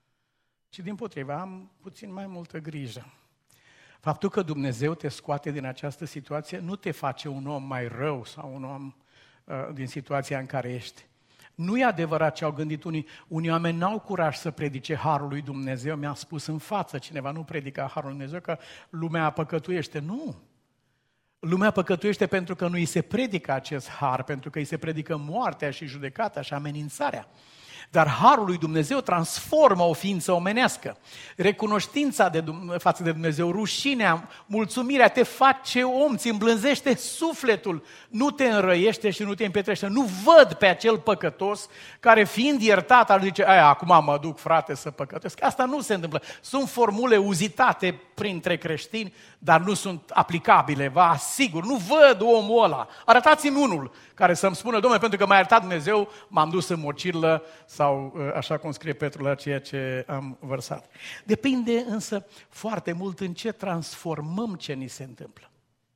ci dimpotrivă am puțin mai multă grijă. Faptul că Dumnezeu te scoate din această situație nu te face un om mai rău sau un om din situația în care ești. Nu e adevărat ce au gândit unii. Unii oameni n-au curaj să predice harul lui Dumnezeu. Mi-a spus în față cineva, nu predica harul lui Dumnezeu, că lumea păcătuiește. Nu! Lumea păcătuiește pentru că nu îi se predică acest har, pentru că îi se predică moartea și judecata și amenințarea. Dar harul lui Dumnezeu transformă o ființă omenească. Recunoștința față de Dumnezeu, rușinea, mulțumirea te face om, ți îmblânzește sufletul, nu te înrăiește și nu te împietrește. Nu văd pe acel păcătos care fiind iertat ar zice, acum mă duc frate să păcătesc. Asta nu se întâmplă. Sunt formule uzitate printre creștini, dar nu sunt aplicabile, vă asigur. Nu văd omul ăla. Arătați-mi unul care să-mi spună, Dom'le, pentru că m-a iertat Dumnezeu, m-am dus în mocirlă sau așa cum scrie Petru la ceea ce am vărsat. Depinde însă foarte mult în ce transformăm ce ni se întâmplă.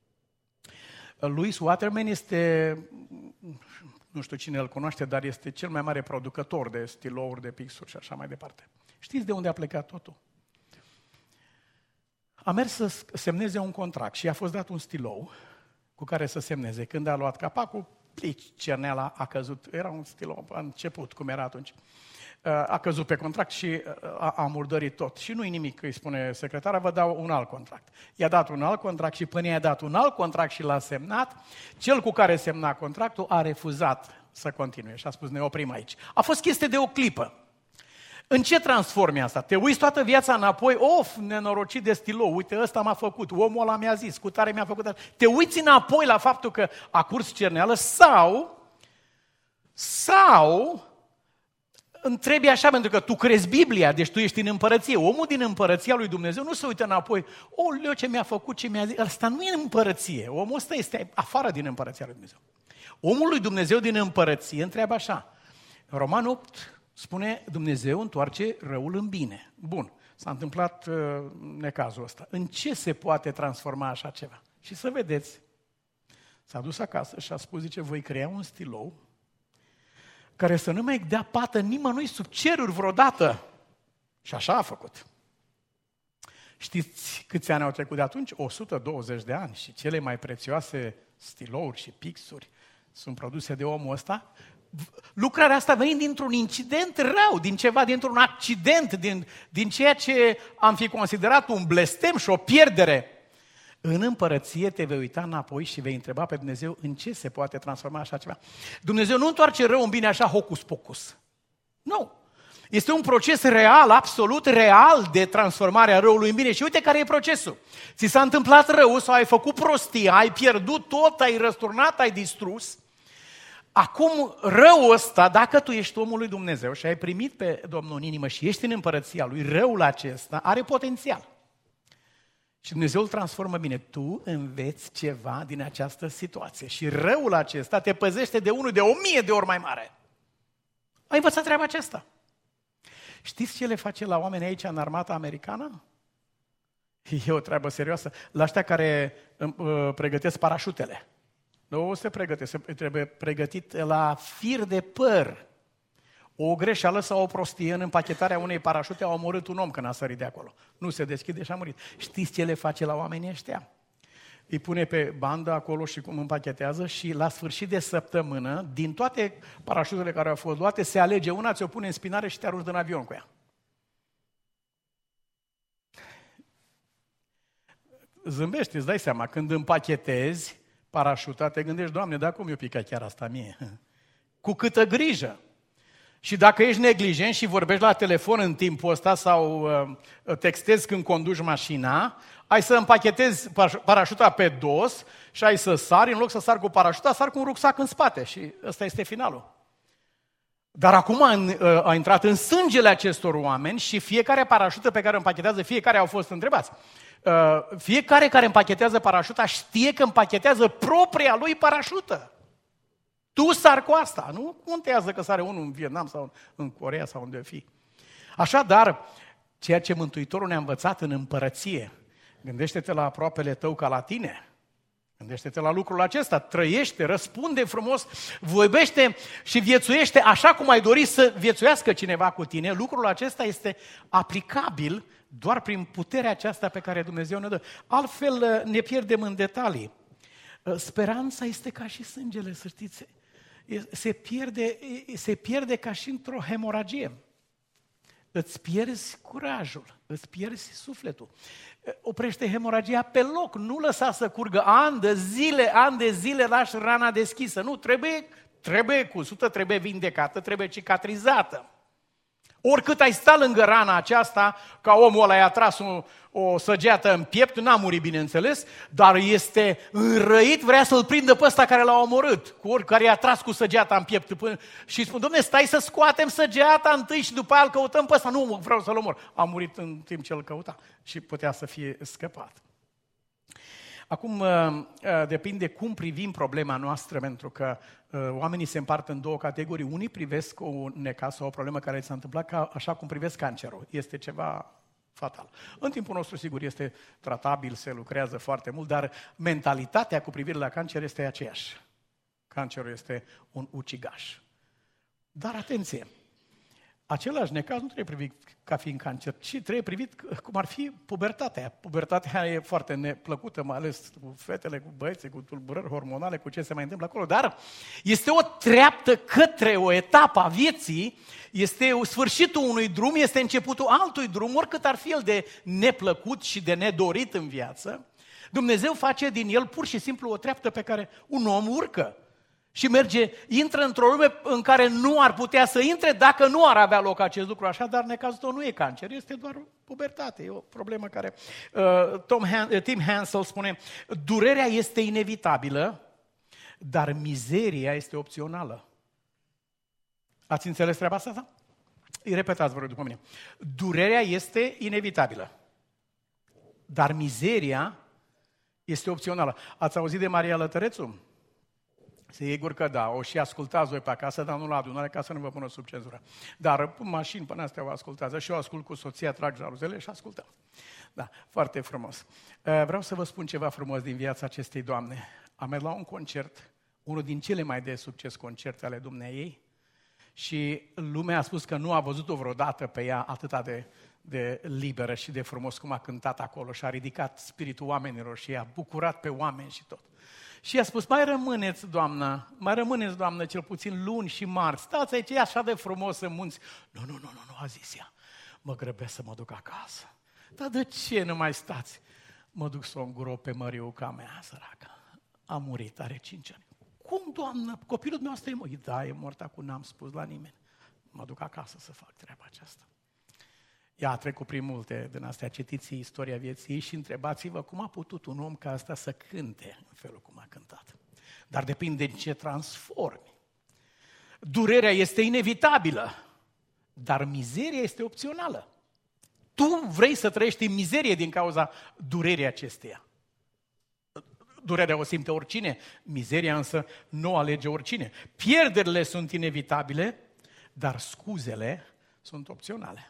Louis Waterman este, nu știu cine îl cunoaște, dar este cel mai mare producător de stilouri, de pixuri și așa mai departe. Știți de unde a plecat totul? A mers să semneze un contract și i-a fost dat un stilou cu care să semneze. Când a luat capacul, plici, cerneala a căzut. Era un stilou, a început, cum era atunci. A căzut pe contract și a murdărit tot. Și nu-i nimic, îi spune secretara, vă dau un alt contract. I-a dat un alt contract și până i-a dat un alt contract și l-a semnat, cel cu care semna contractul a refuzat să continue și a spus, ne oprim aici. A fost chestie de o clipă. În ce transformi asta? Te uiți toată viața înapoi, of, nenorocit de stilou, uite, ăsta m-a făcut, omul ăla mi-a zis, cu tare mi-a făcut. Te uiți înapoi la faptul că a curs cerneală sau întrebi așa, pentru că tu crezi Biblia, deci tu ești în împărăție. Omul din împărăția lui Dumnezeu nu se uită înapoi, oleu, ce mi-a făcut, ce mi-a zis. Ăsta nu e în împărăție, omul ăsta este afară din împărăția lui Dumnezeu. Omul lui Dumnezeu din împărăție întreabă așa, Roman 8 spune, Dumnezeu întoarce răul în bine. Bun, s-a întâmplat necazul ăsta. În ce se poate transforma așa ceva? Și să vedeți, s-a dus acasă și a spus, zice, voi crea un stilou care să nu mai dea pată nimănui sub ceruri vreodată. Și așa a făcut. Știți câți ani au trecut de atunci? 120 de ani și cele mai prețioase stilouri și pixuri sunt produse de omul ăsta. Lucrarea asta venind dintr-un incident rău, dintr-un accident, din ceea ce am fi considerat un blestem și o pierdere. În împărăție te vei uita înapoi și vei întreba pe Dumnezeu în ce se poate transforma așa ceva. Dumnezeu nu întoarce rău în bine așa hocus-pocus. Nu. Este un proces real, absolut real de transformare a răului în bine. Și uite care e procesul. Ți s-a întâmplat rău sau ai făcut prostie, ai pierdut tot, ai răsturnat, ai distrus. Acum răul ăsta, dacă tu ești omul lui Dumnezeu și ai primit pe Domnul în inimă și ești în împărăția lui, răul acesta are potențial. Și Dumnezeu îl transformă bine. Tu înveți ceva din această situație și răul acesta te păzește de 1 de 1000 de ori mai mare. Ai învățat treaba aceasta. Știți ce le face la oameni aici în armata americană? E o treabă serioasă. La ăștia care pregătesc parașutele. Nu se pregătește, trebuie pregătit la fir de păr. O greșeală sau o prostie în împachetarea unei parașute a omorât un om când a sărit de acolo. Nu se deschide și a murit. Știți ce le face la oamenii ăștia? Îi pune pe bandă acolo și cum împachetează și la sfârșit de săptămână, din toate parașutele care au fost luate, se alege una, ți-o pune în spinare și te arunci în avion cu ea. Zâmbești, îți dai seama, când împachetezi parașuta, te gândești, Doamne, dar cum i-o pica chiar asta mie? Cu câtă grijă! Și dacă ești neglijent și vorbești la telefon în timpul ăsta sau textezi când conduci mașina, ai să împachetezi parașuta pe dos și ai să sari, în loc să sari cu parașuta, sari cu un rucsac în spate și ăsta este finalul. Dar acum a intrat în sângele acestor oameni și fiecare parașută pe care o împachetează, fiecare au fost întrebați. Fiecare care împachetează parașuta știe că împachetează propria lui parașută. Tu sari cu asta, nu contează că sare unul în Vietnam sau în Coreea sau unde fi. Așadar, ceea ce Mântuitorul ne-a învățat în împărăție, gândește-te la aproapele tău ca la tine, gândește-te la lucrul acesta, trăiește, răspunde frumos, vorbește și viețuiește așa cum ai dori să viețuiască cineva cu tine. Lucrul acesta este aplicabil doar prin puterea aceasta pe care Dumnezeu ne dă. Altfel ne pierdem în detalii. Speranța este ca și sângele, să știți. Se pierde ca și într-o hemoragie. Îți pierzi curajul, îți pierzi sufletul. Oprește hemoragia pe loc, nu lăsa să curgă ani de zile, lași rana deschisă. Nu, trebuie cusută, trebuie vindecată, trebuie cicatrizată. Oricât ai sta lângă rana aceasta, ca omul ăla i-a tras o săgeată în piept, n-a murit, bineînțeles, dar este înrăit, vrea să-l prindă pe ăsta care l-a omorât, cu oricare i-a tras cu săgeata în piept. Și spun, Dom'le, stai să scoatem săgeata întâi și după aia îl căutăm pe ăsta. Nu, vreau să-l omor. A murit în timp ce îl căuta și putea să fie scăpat. Acum, depinde cum privim problema noastră, pentru că oamenii se împart în două categorii. Unii privesc un necaz sau o problemă care s-a întâmplat așa cum privesc cancerul. Este ceva fatal. În timpul nostru, sigur, este tratabil, se lucrează foarte mult, dar mentalitatea cu privire la cancer este aceeași. Cancerul este un ucigaș. Dar atenție! Același necaz nu trebuie privit ca fiind cancer, ci trebuie privit cum ar fi pubertatea. Pubertatea e foarte neplăcută, mai ales cu fetele, cu băieții, cu tulburări hormonale, cu ce se mai întâmplă acolo, dar este o treaptă către o etapă a vieții, este sfârșitul unui drum, este începutul altui drum, oricât ar fi el de neplăcut și de nedorit în viață. Dumnezeu face din el pur și simplu o treaptă pe care un om urcă. Și intră într-o lume în care nu ar putea să intre dacă nu ar avea loc acest lucru. Așadar, necazul tău nu e cancer, este doar pubertate. E o problemă care... Tim Hansel spune, durerea este inevitabilă, dar mizeria este opțională. Ați înțeles treaba asta? Îi repetați, vă rog, după mine. Durerea este inevitabilă, dar mizeria este opțională. Ați auzit de Maria Lătărețu? Sigur că da, o și ascultați voi pe acasă, dar nu la adunare, ca să nu vă pună sub cenzură. Dar mașini până astea o ascultați. Și eu ascult cu soția, trag jaruzele și ascultăm. Da, foarte frumos. Vreau să vă spun ceva frumos din viața acestei doamne. Am mers la un concert, unul din cele mai de succes concerte ale dumneaei, și lumea a spus că nu a văzut-o vreodată pe ea atât de liberă și de frumos cum a cântat acolo și a ridicat spiritul oamenilor și i-a bucurat pe oameni și tot. Și i-a spus, mai rămâneți, doamnă, cel puțin luni și marți, stați aici, e așa de frumos în munți. Nu, a zis ea, mă grăbesc să mă duc acasă. Dar de ce nu mai stați? Mă duc să o îngrop pe Măriuca mea, săracă. A murit, are 5 ani. Cum, doamnă, copilul nostru e mort? Da, e mort acum, n-am spus la nimeni. Mă duc acasă să fac treaba aceasta. Ea a trecut prin multe din astea, citiți istoria vieții și întrebați-vă cum a putut un om ca asta să cânte în felul cum a cântat. Dar depinde de ce transformi. Durerea este inevitabilă, dar mizeria este opțională. Tu vrei să trăiești în mizerie din cauza durerii acesteia. Durerea o simte oricine, mizeria însă nu o alege oricine. Pierderile sunt inevitabile, dar scuzele sunt opționale.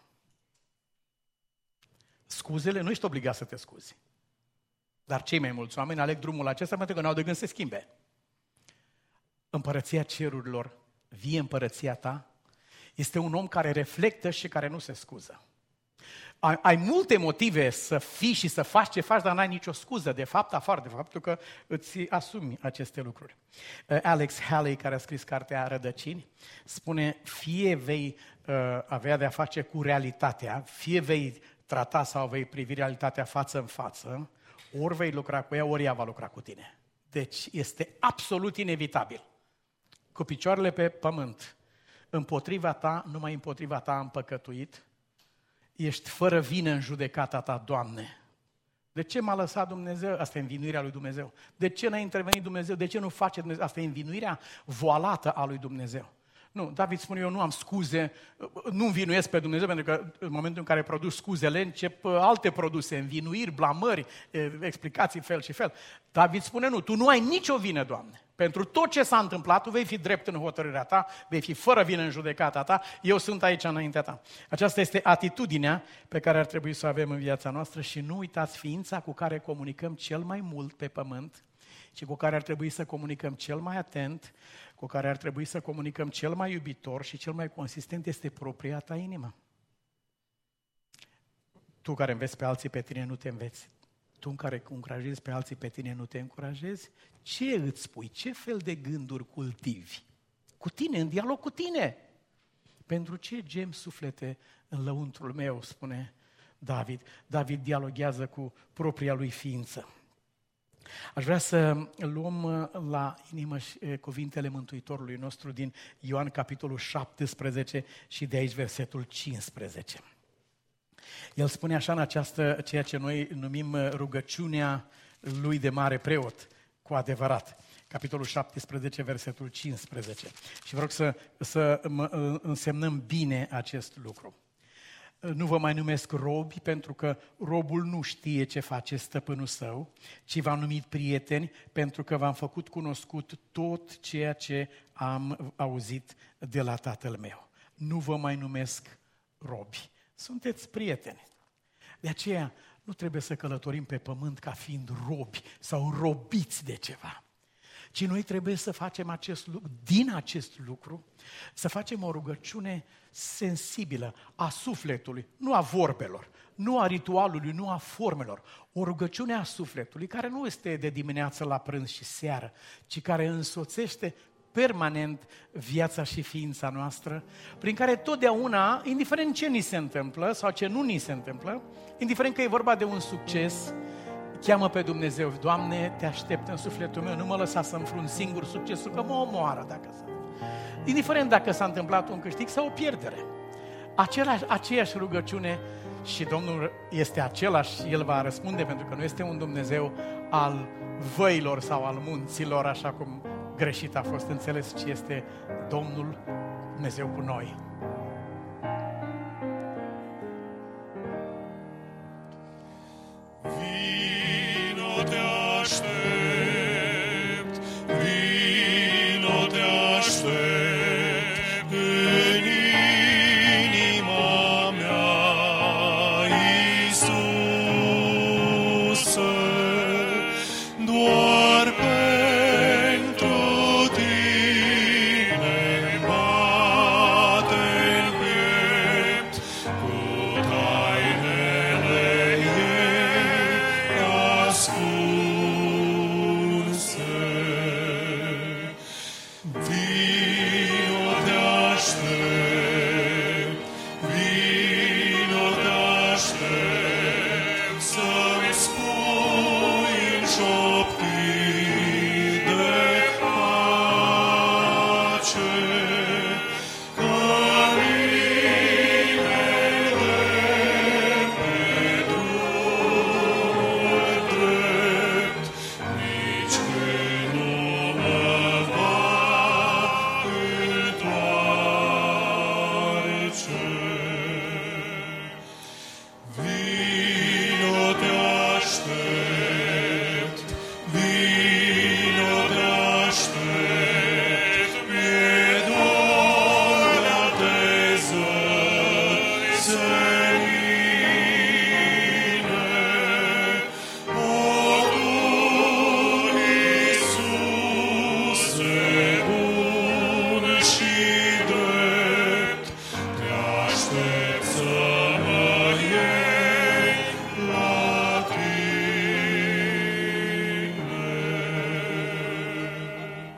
Scuzele, nu ești obligat să te scuzi. Dar cei mai mulți oameni aleg drumul acesta pentru că nu au de gând să se schimbe. Împărăția cerurilor, vie împărăția ta, este un om care reflectă și care nu se scuză. Ai multe motive să fii și să faci ce faci, dar n-ai nicio scuză, de fapt, afară de faptul că îți asumi aceste lucruri. Alex Haley, care a scris cartea Rădăcini, spune, fie vei avea de-a face cu realitatea, fie vei trata sau vei privi realitatea față în față, ori vei lucra cu ea, ori ea va lucra cu tine. Deci este absolut inevitabil. Cu picioarele pe pământ, împotriva ta, numai împotriva ta am păcătuit, ești fără vină în judecata ta, Doamne. De ce m-a lăsat Dumnezeu? Asta e învinuirea lui Dumnezeu. De ce n-a intervenit Dumnezeu? De ce nu face Dumnezeu? Asta e învinuirea voalată a lui Dumnezeu. Nu, David spune, eu nu am scuze, nu învinuiesc pe Dumnezeu, pentru că în momentul în care produci scuzele, încep alte produse, învinuiri, blamări, explicații fel și fel. David spune, nu, tu nu ai nicio vină, Doamne. Pentru tot ce s-a întâmplat, tu vei fi drept în hotărârea ta, vei fi fără vină în judecata ta, eu sunt aici înaintea ta. Aceasta este atitudinea pe care ar trebui să o avem în viața noastră și nu uitați ființa cu care comunicăm cel mai mult pe pământ și cu care ar trebui să comunicăm cel mai atent, cu care ar trebui să comunicăm cel mai iubitor și cel mai consistent este propria ta inimă. Tu care înveți pe alții, pe tine nu te înveți. Tu care încurajezi pe alții, pe tine nu te încurajezi. Ce îți spui? Ce fel de gânduri cultivi? Cu tine, în dialog cu tine. Pentru ce gem suflete în lăuntrul meu, spune David. David dialoghează cu propria lui ființă. Aș vrea să luăm la inimă cuvintele Mântuitorului nostru din Ioan, capitolul 17 și de aici versetul 15. El spune așa în această, ceea ce noi numim rugăciunea lui de mare preot, cu adevărat. Capitolul 17, versetul 15. Și vă rog să însemnăm bine acest lucru. Nu vă mai numesc robi, pentru că robul nu știe ce face stăpânul său, ci v-am numit prieteni, pentru că v-am făcut cunoscut tot ceea ce am auzit de la Tatăl meu. Nu vă mai numesc robi, sunteți prieteni. De aceea nu trebuie să călătorim pe pământ ca fiind robi sau robiți de ceva, ci noi trebuie să facem acest lucru, din acest lucru, să facem o rugăciune sensibilă a sufletului, nu a vorbelor, nu a ritualului, nu a formelor. O rugăciune a sufletului care nu este de dimineață la prânz și seară, ci care însoțește permanent viața și ființa noastră, prin care totdeauna, indiferent ce ni se întâmplă sau ce nu ni se întâmplă, indiferent că e vorba de un succes, cheamă pe Dumnezeu, Doamne, te aștept în sufletul meu, nu mă lăsa să înfrunt singur succesul, că mă omoară dacă să... Indiferent dacă s-a întâmplat un câștig sau o pierdere. Aceeași rugăciune și Domnul este același, El va răspunde, pentru că nu este un Dumnezeu al văilor sau al munților, așa cum greșit a fost înțeles, ci este Domnul Dumnezeu cu noi. Vino te aștept, vino te aștept în inima mea, Iisuse, doar pentru Tine bate-n piept, cu tainele ei ascunse. Vino te aștept, vino te aștept, să-mi spui în șoptit de pace, că nimeni de pe drumul drept, nici când nu mă va întoarce. Vino te aștept, vino te aștept, mi-e dor de a te zări-serine. O, Tu, Iisuse, bun și drept, te aștept să mă iei la Tine.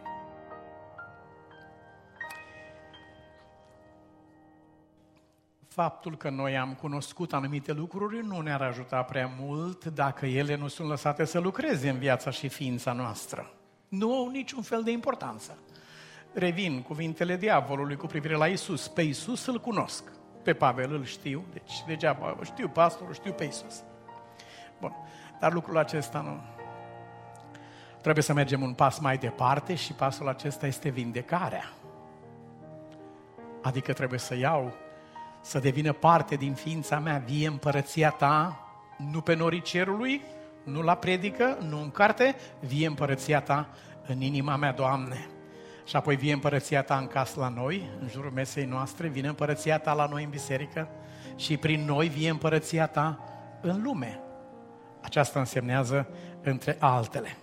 Faptul că noi am cunoscut anumite lucruri nu ne-ar ajuta prea mult dacă ele nu sunt lăsate să lucreze în viața și ființa noastră. Nu au niciun fel de importanță. Revin cuvintele diavolului cu privire la Isus. Pe Isus îl cunosc. Pe Pavel îl știu, deci degeaba știu pastorul, știu pe Isus. Bun, dar lucrul acesta nu. Trebuie să mergem un pas mai departe și pasul acesta este vindecarea. Adică trebuie să iau, să devină parte din ființa mea, vie împărăția Ta, nu pe norii cerului, nu la predică, nu în carte, vie împărăția Ta în inima mea, Doamne. Și apoi vie împărăția Ta în casă la noi, în jurul mesei noastre, vine împărăția Ta la noi în biserică și prin noi vie împărăția Ta în lume. Aceasta însemnează între altele.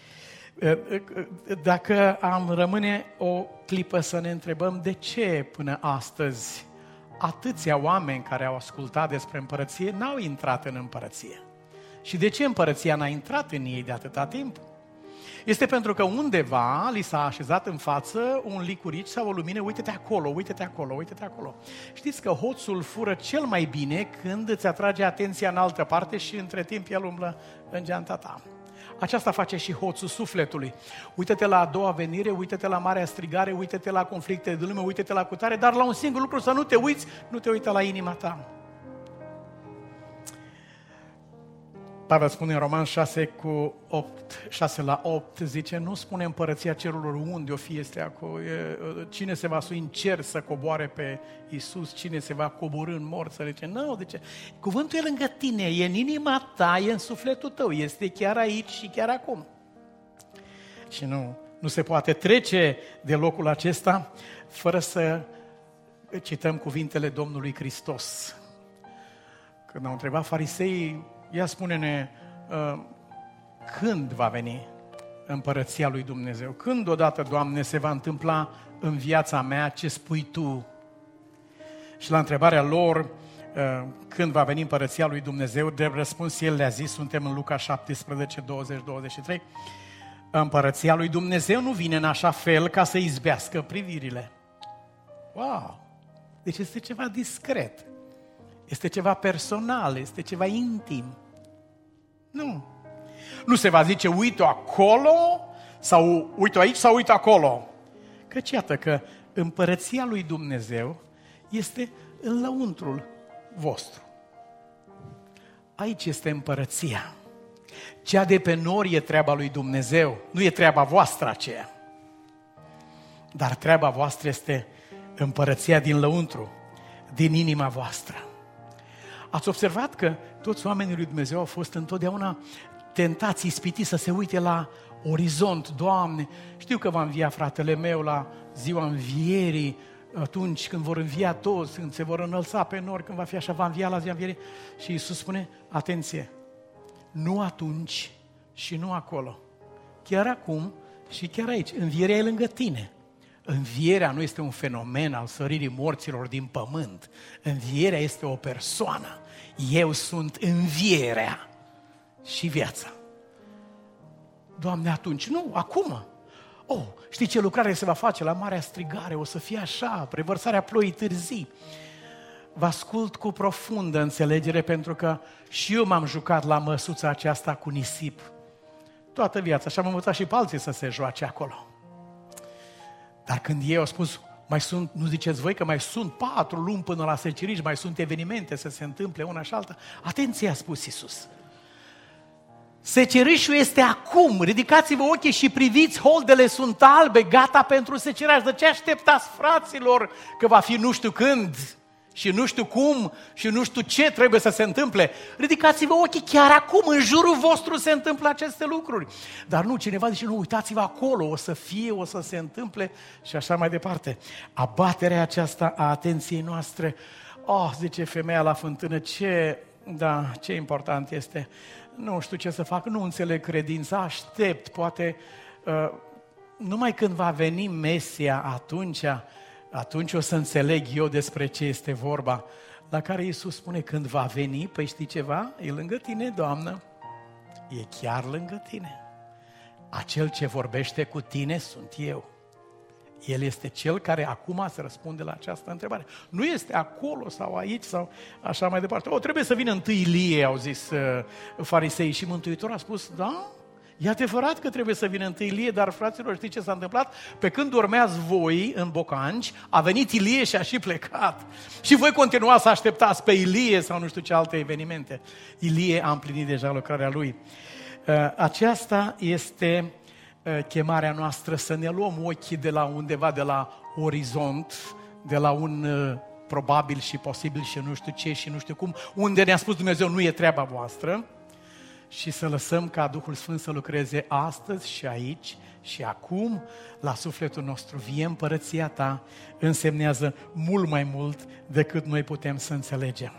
Dacă am rămâne o clipă să ne întrebăm de ce până astăzi atâția oameni care au ascultat despre împărăție n-au intrat în împărăție. Și de ce împărăția n-a intrat în ei de atâta timp? Este pentru că undeva li s-a așezat în față un licurici sau o lumină, uite-te acolo, uite-te acolo, uite-te acolo. Știți că hoțul fură cel mai bine când îți atrage atenția în altă parte și între timp el umblă în geanta ta. Aceasta face și hoțul sufletului. Uită-te la a doua venire, uită-te la marea strigare, uită-te la conflicte de lume, uită-te la cutare, dar la un singur lucru, să nu te uiți, nu te uita la inima ta. Pavel spune în Roman 6:8, zice, nu spune împărăția cerurilor unde o fi este acolo, cine se va sui în cer să coboare pe Iisus, cine se va coborî în morți, să zice, nu, de ce? Cuvântul e lângă tine, e în inima ta, e în sufletul tău, este chiar aici și chiar acum. Și nu se poate trece de locul acesta fără să cităm cuvintele Domnului Hristos. Când au întrebat fariseii, ia spune-ne, când va veni împărăția lui Dumnezeu? Când odată, Doamne, se va întâmpla în viața mea ce spui Tu? Și la întrebarea lor, când va veni împărăția lui Dumnezeu, de răspuns El le-a zis, suntem în Luca 17, 20-23, împărăția lui Dumnezeu nu vine în așa fel ca să izbească privirile. Wow! Deci este ceva discret. Este ceva personal, este ceva intim. Nu. Nu se va zice, uite acolo, sau uite aici, sau uite acolo. Căci iată că împărăția lui Dumnezeu este în lăuntrul vostru. Aici este împărăția. Cea de pe nori e treaba lui Dumnezeu, nu e treaba voastră aceea. Dar treaba voastră este împărăția din lăuntru, din inima voastră. Ați observat că toți oamenii lui Dumnezeu au fost întotdeauna tentați, ispitiți să se uite la orizont. Doamne, știu că va învia fratele meu la ziua învierii, atunci când vor învia toți, când se vor înălța pe nori, când va fi așa, va învia la ziua învierii. Și Iisus spune, atenție, nu atunci și nu acolo. Chiar acum și chiar aici. Învierea e lângă tine. Învierea nu este un fenomen al săririi morților din pământ. Învierea este o persoană. Eu sunt învierea și viața. Doamne, atunci, nu, acum. Oh, știi ce lucrare se va face la Marea Strigare? O să fie așa, revărsarea ploii târzii. Vă ascult cu profundă înțelegere pentru că și eu m-am jucat la măsuța aceasta cu nisip. Toată viața și am învățat și pe alții să se joace acolo. Dar când ei au spus, mai sunt, nu ziceți voi că mai sunt 4 luni până la seceriș, mai sunt evenimente să se întâmple una și alta. Atenție, a spus Iisus. Secerișul este acum, ridicați-vă ochii și priviți, holdele sunt albe, gata pentru seceraș. De ce așteptați, fraților, că va fi nu știu când și nu știu cum și nu știu ce trebuie să se întâmple? Ridicați-vă ochii chiar acum, în jurul vostru se întâmplă aceste lucruri. Dar nu, cineva zice, nu, uitați-vă acolo, o să fie, o să se întâmple și așa mai departe. Abaterea aceasta a atenției noastre, zice femeia la fântână, ce important este. Nu știu ce să fac, nu înțeleg credința, aștept, poate numai când va veni Mesia, atunci o să înțeleg eu despre ce este vorba. La care Iisus spune, când va veni, păi știi ceva? E lângă tine, Doamnă, e chiar lângă tine. Acel ce vorbește cu tine sunt eu. El este cel care acum se răspunde la această întrebare. Nu este acolo sau aici sau așa mai departe. Trebuie să vină întâi Ilie, au zis fariseii, și Mântuitorul a spus, da, e adevărat că trebuie să vină întâi Ilie, dar fraților, știți ce s-a întâmplat? Pe când dormeați voi în bocanci, a venit Ilie și a și plecat. Și voi continua să așteptați pe Ilie sau nu știu ce alte evenimente. Ilie a împlinit deja lucrarea lui. Aceasta este chemarea noastră, să ne luăm ochii de la undeva, de la orizont, de la un probabil și posibil și nu știu ce și nu știu cum, unde ne-a spus Dumnezeu, nu e treaba voastră, și să lăsăm ca Duhul Sfânt să lucreze astăzi și aici și acum la sufletul nostru. Vie împărăția ta însemnează mult mai mult decât noi putem să înțelegem.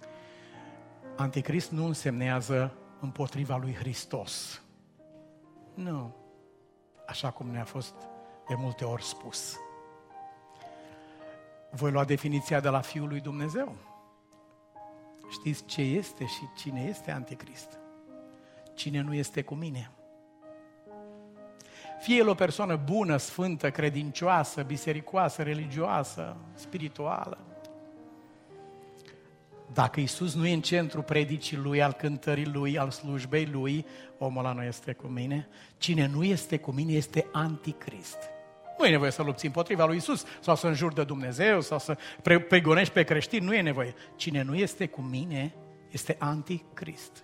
Anticrist nu însemnează împotriva lui Hristos. Nu. Așa cum ne-a fost de multe ori spus. Voi lua definiția de la Fiul lui Dumnezeu. Știți ce este și cine este Anticrist? Cine nu este cu mine? Fie el o persoană bună, sfântă, credincioasă, bisericoasă, religioasă, spirituală. Dacă Iisus nu e în centru predicii lui, al cântării lui, al slujbei lui, omul ăla nu este cu mine. Cine nu este cu mine este Anticrist. Nu e nevoie să lupți împotriva lui Iisus sau să înjuri de Dumnezeu sau să pregonești pe creștini, nu e nevoie. Cine nu este cu mine este Anticrist.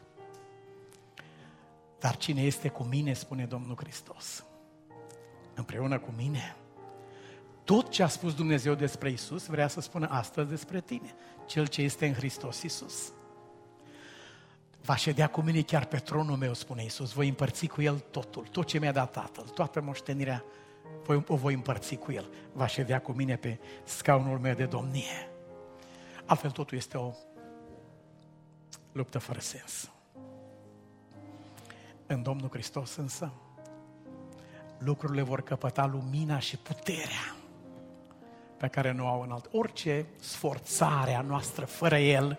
Dar cine este cu mine, spune Domnul Hristos, împreună cu mine, tot ce a spus Dumnezeu despre Iisus vrea să spună astăzi despre tine. Cel ce este în Hristos Iisus va ședea cu mine chiar pe tronul meu, spune Iisus. Voi împărți cu El totul, tot ce mi-a dat Tatăl, toată moștenirea o voi împărți cu El. Va ședea cu mine pe scaunul meu de domnie. Altfel totul este o luptă fără sens. În Domnul Hristos însă lucrurile vor căpăta lumina și puterea pe care nu au în alt. Orice sforțare a noastră fără El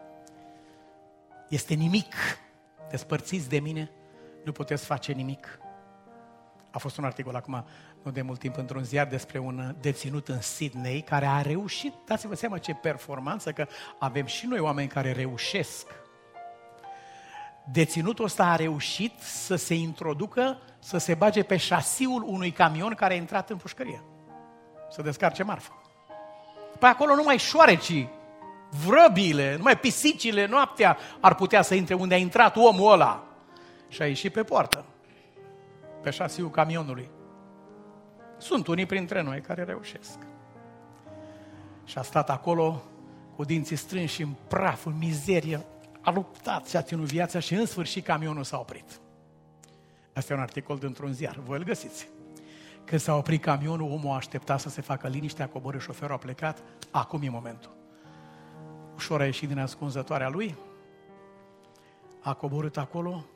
este nimic. Despărțiți de mine, nu puteți face nimic. A fost un articol acum, nu de mult timp, într-un ziar despre un deținut în Sydney care a reușit, dați-vă seama ce performanță, că avem și noi oameni care reușesc. Deținutul ăsta a reușit să se introducă, să se bage pe șasiul unui camion care a intrat în pușcărie, să descarce marfă. Pe acolo numai șoarecii, vrăbile, numai pisicile noaptea ar putea să intre unde a intrat omul ăla. Și a ieșit pe poartă, pe șasiul camionului. Sunt unii printre noi care reușesc. Și a stat acolo cu dinții strânși în praf, în mizerie, a luptat și a ținut viața și în sfârșit camionul s-a oprit. Asta e un articol dintr-un ziar, voi îl găsiți. Când s-a oprit camionul, omul a așteptat să se facă liniște, a coborât, șoferul a plecat, acum e momentul. Ușor a ieșit din ascunzătoarea lui, a coborât acolo,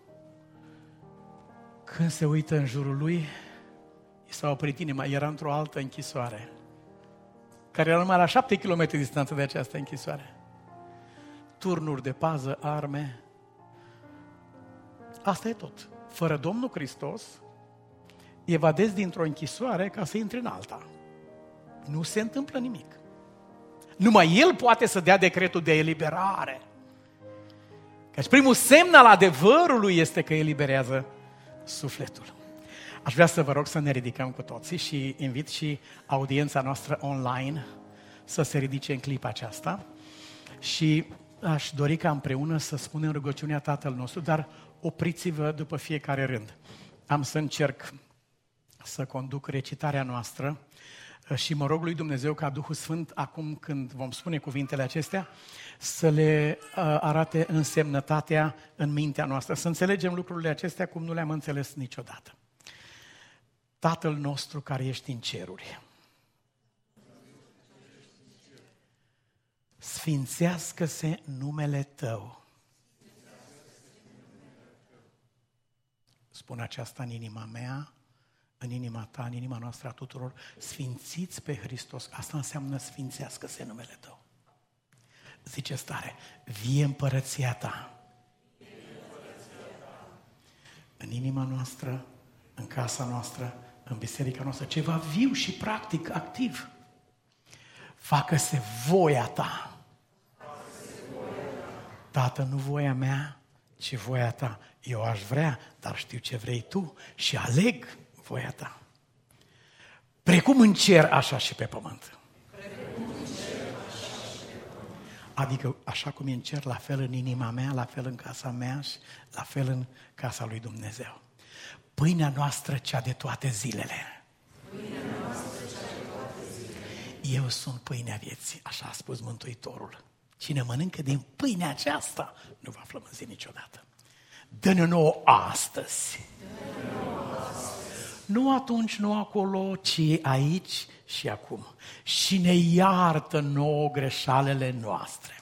când se uită în jurul lui, i s-a oprit inima, era într-o altă închisoare, care era numai la 7 km distanță de această închisoare. Turnuri de pază, arme. Asta e tot. Fără Domnul Hristos, evadezi dintr-o închisoare ca să intri în alta. Nu se întâmplă nimic. Numai El poate să dea decretul de eliberare. Căci primul semn al adevărului este că eliberează sufletul. Aș vrea să vă rog să ne ridicăm cu toții și invit și audiența noastră online să se ridice în clipa aceasta și aș dori ca împreună să spunem rugăciunea Tatăl nostru, dar opriți-vă după fiecare rând. Am să încerc să conduc recitarea noastră și mă rog lui Dumnezeu ca Duhul Sfânt, acum când vom spune cuvintele acestea, să le arate însemnătatea în mintea noastră, să înțelegem lucrurile acestea cum nu le-am înțeles niciodată. Tatăl nostru care ești în ceruri, sfințească-se numele Tău. Spun aceasta în inima mea, în inima ta, în inima noastră a tuturor. Sfințiți pe Hristos. Asta înseamnă sfințească-se numele Tău. Zice stare, vie împărăția Ta. În inima noastră, în casa noastră, în biserica noastră, ceva viu și practic, activ. Facă-se voia Ta. Tată, nu voia mea, ci voia Ta. Eu aș vrea, dar știu ce vrei Tu și aleg voia Ta. Precum în cer, așa și pe pământ. Adică așa cum e în cer, la fel în inima mea, la fel în casa mea și la fel în casa lui Dumnezeu. Pâinea noastră cea de toate zilele. Eu sunt pâinea vieții, așa a spus Mântuitorul. Cine mănâncă din pâinea aceasta nu va flămânzi niciodată. Dă-ne nouă astăzi. Nu atunci, nu acolo, ci aici și acum. Și ne iartă nouă greșalele noastre.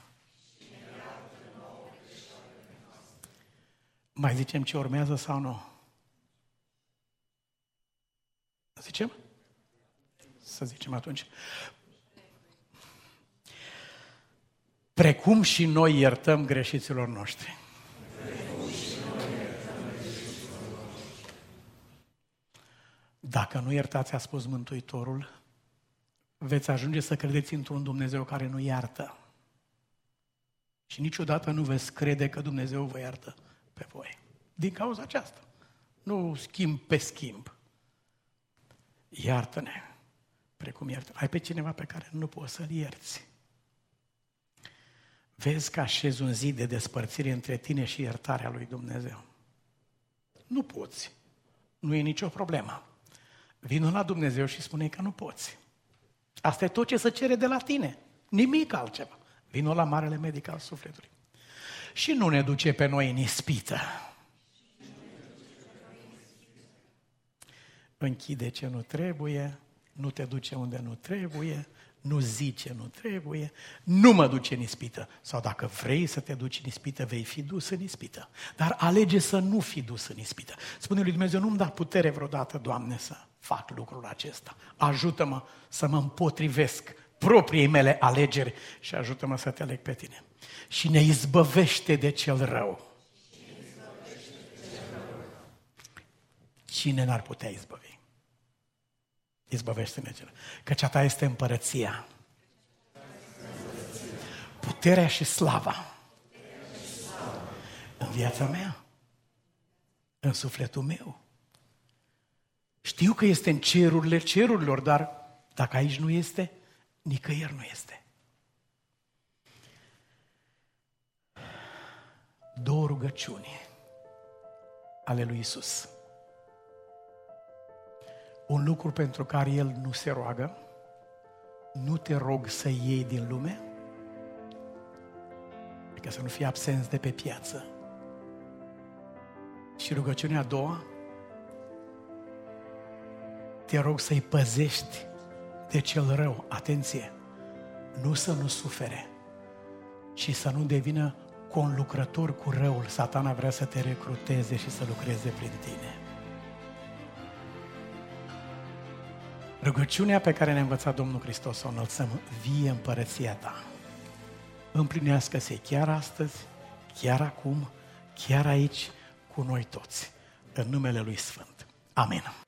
Mai zicem ce urmează sau nu? Zicem? Să zicem atunci. Precum și noi iertăm greșiților noștri. Dacă nu iertați, a spus Mântuitorul, veți ajunge să credeți într-un Dumnezeu care nu iartă. Și niciodată nu veți crede că Dumnezeu vă iartă pe voi. Din cauza aceasta. Nu schimb pe schimb. Iartă-ne, precum iartă. Ai pe cineva pe care nu poți să-l ierți. Vezi că așezi un zid de despărțire între tine și iertarea lui Dumnezeu. Nu poți. Nu e nicio problemă. Vino la Dumnezeu și spune că nu poți. Asta e tot ce se cere de la tine. Nimic altceva. Vino la Marele Medic al Sufletului. Și nu ne duce pe noi în ispită. Închide ce nu trebuie, nu te duce unde nu trebuie, nu zice nu trebuie, nu mă duce în ispită. Sau dacă vrei să te duci în ispită, vei fi dus în ispită. Dar alege să nu fi dus în ispită. Spune lui Dumnezeu, nu-mi da putere vreodată, Doamne, să fac lucrul acesta. Ajută-mă să mă împotrivesc propriei mele alegeri și ajută-mă să te aleg pe tine. Și ne izbăvește de cel rău. Cine n-ar putea izbăvi? Izbăvește-ne cel. Căci a Ta este împărăția, puterea și slava în viața mea, în sufletul meu. Știu că este în cerurile cerurilor, dar dacă aici nu este, nicăieri nu este. Două rugăciuni ale lui Iisus. Un lucru pentru care El nu se roagă, nu te rog să iei din lume, adică să nu fii absent de pe piață. Și rugăciunea a doua, te rog să-i păzești de cel rău. Atenție! Nu să nu sufere, ci să nu devină conlucrător cu răul. Satana vrea să te recruteze și să lucreze prin tine. Rugăciunea pe care ne-a învățat Domnul Hristos să o înălțăm: vie împărăția ta. Împlinească-se chiar astăzi, chiar acum, chiar aici, cu noi toți. În numele Lui Sfânt. Amin.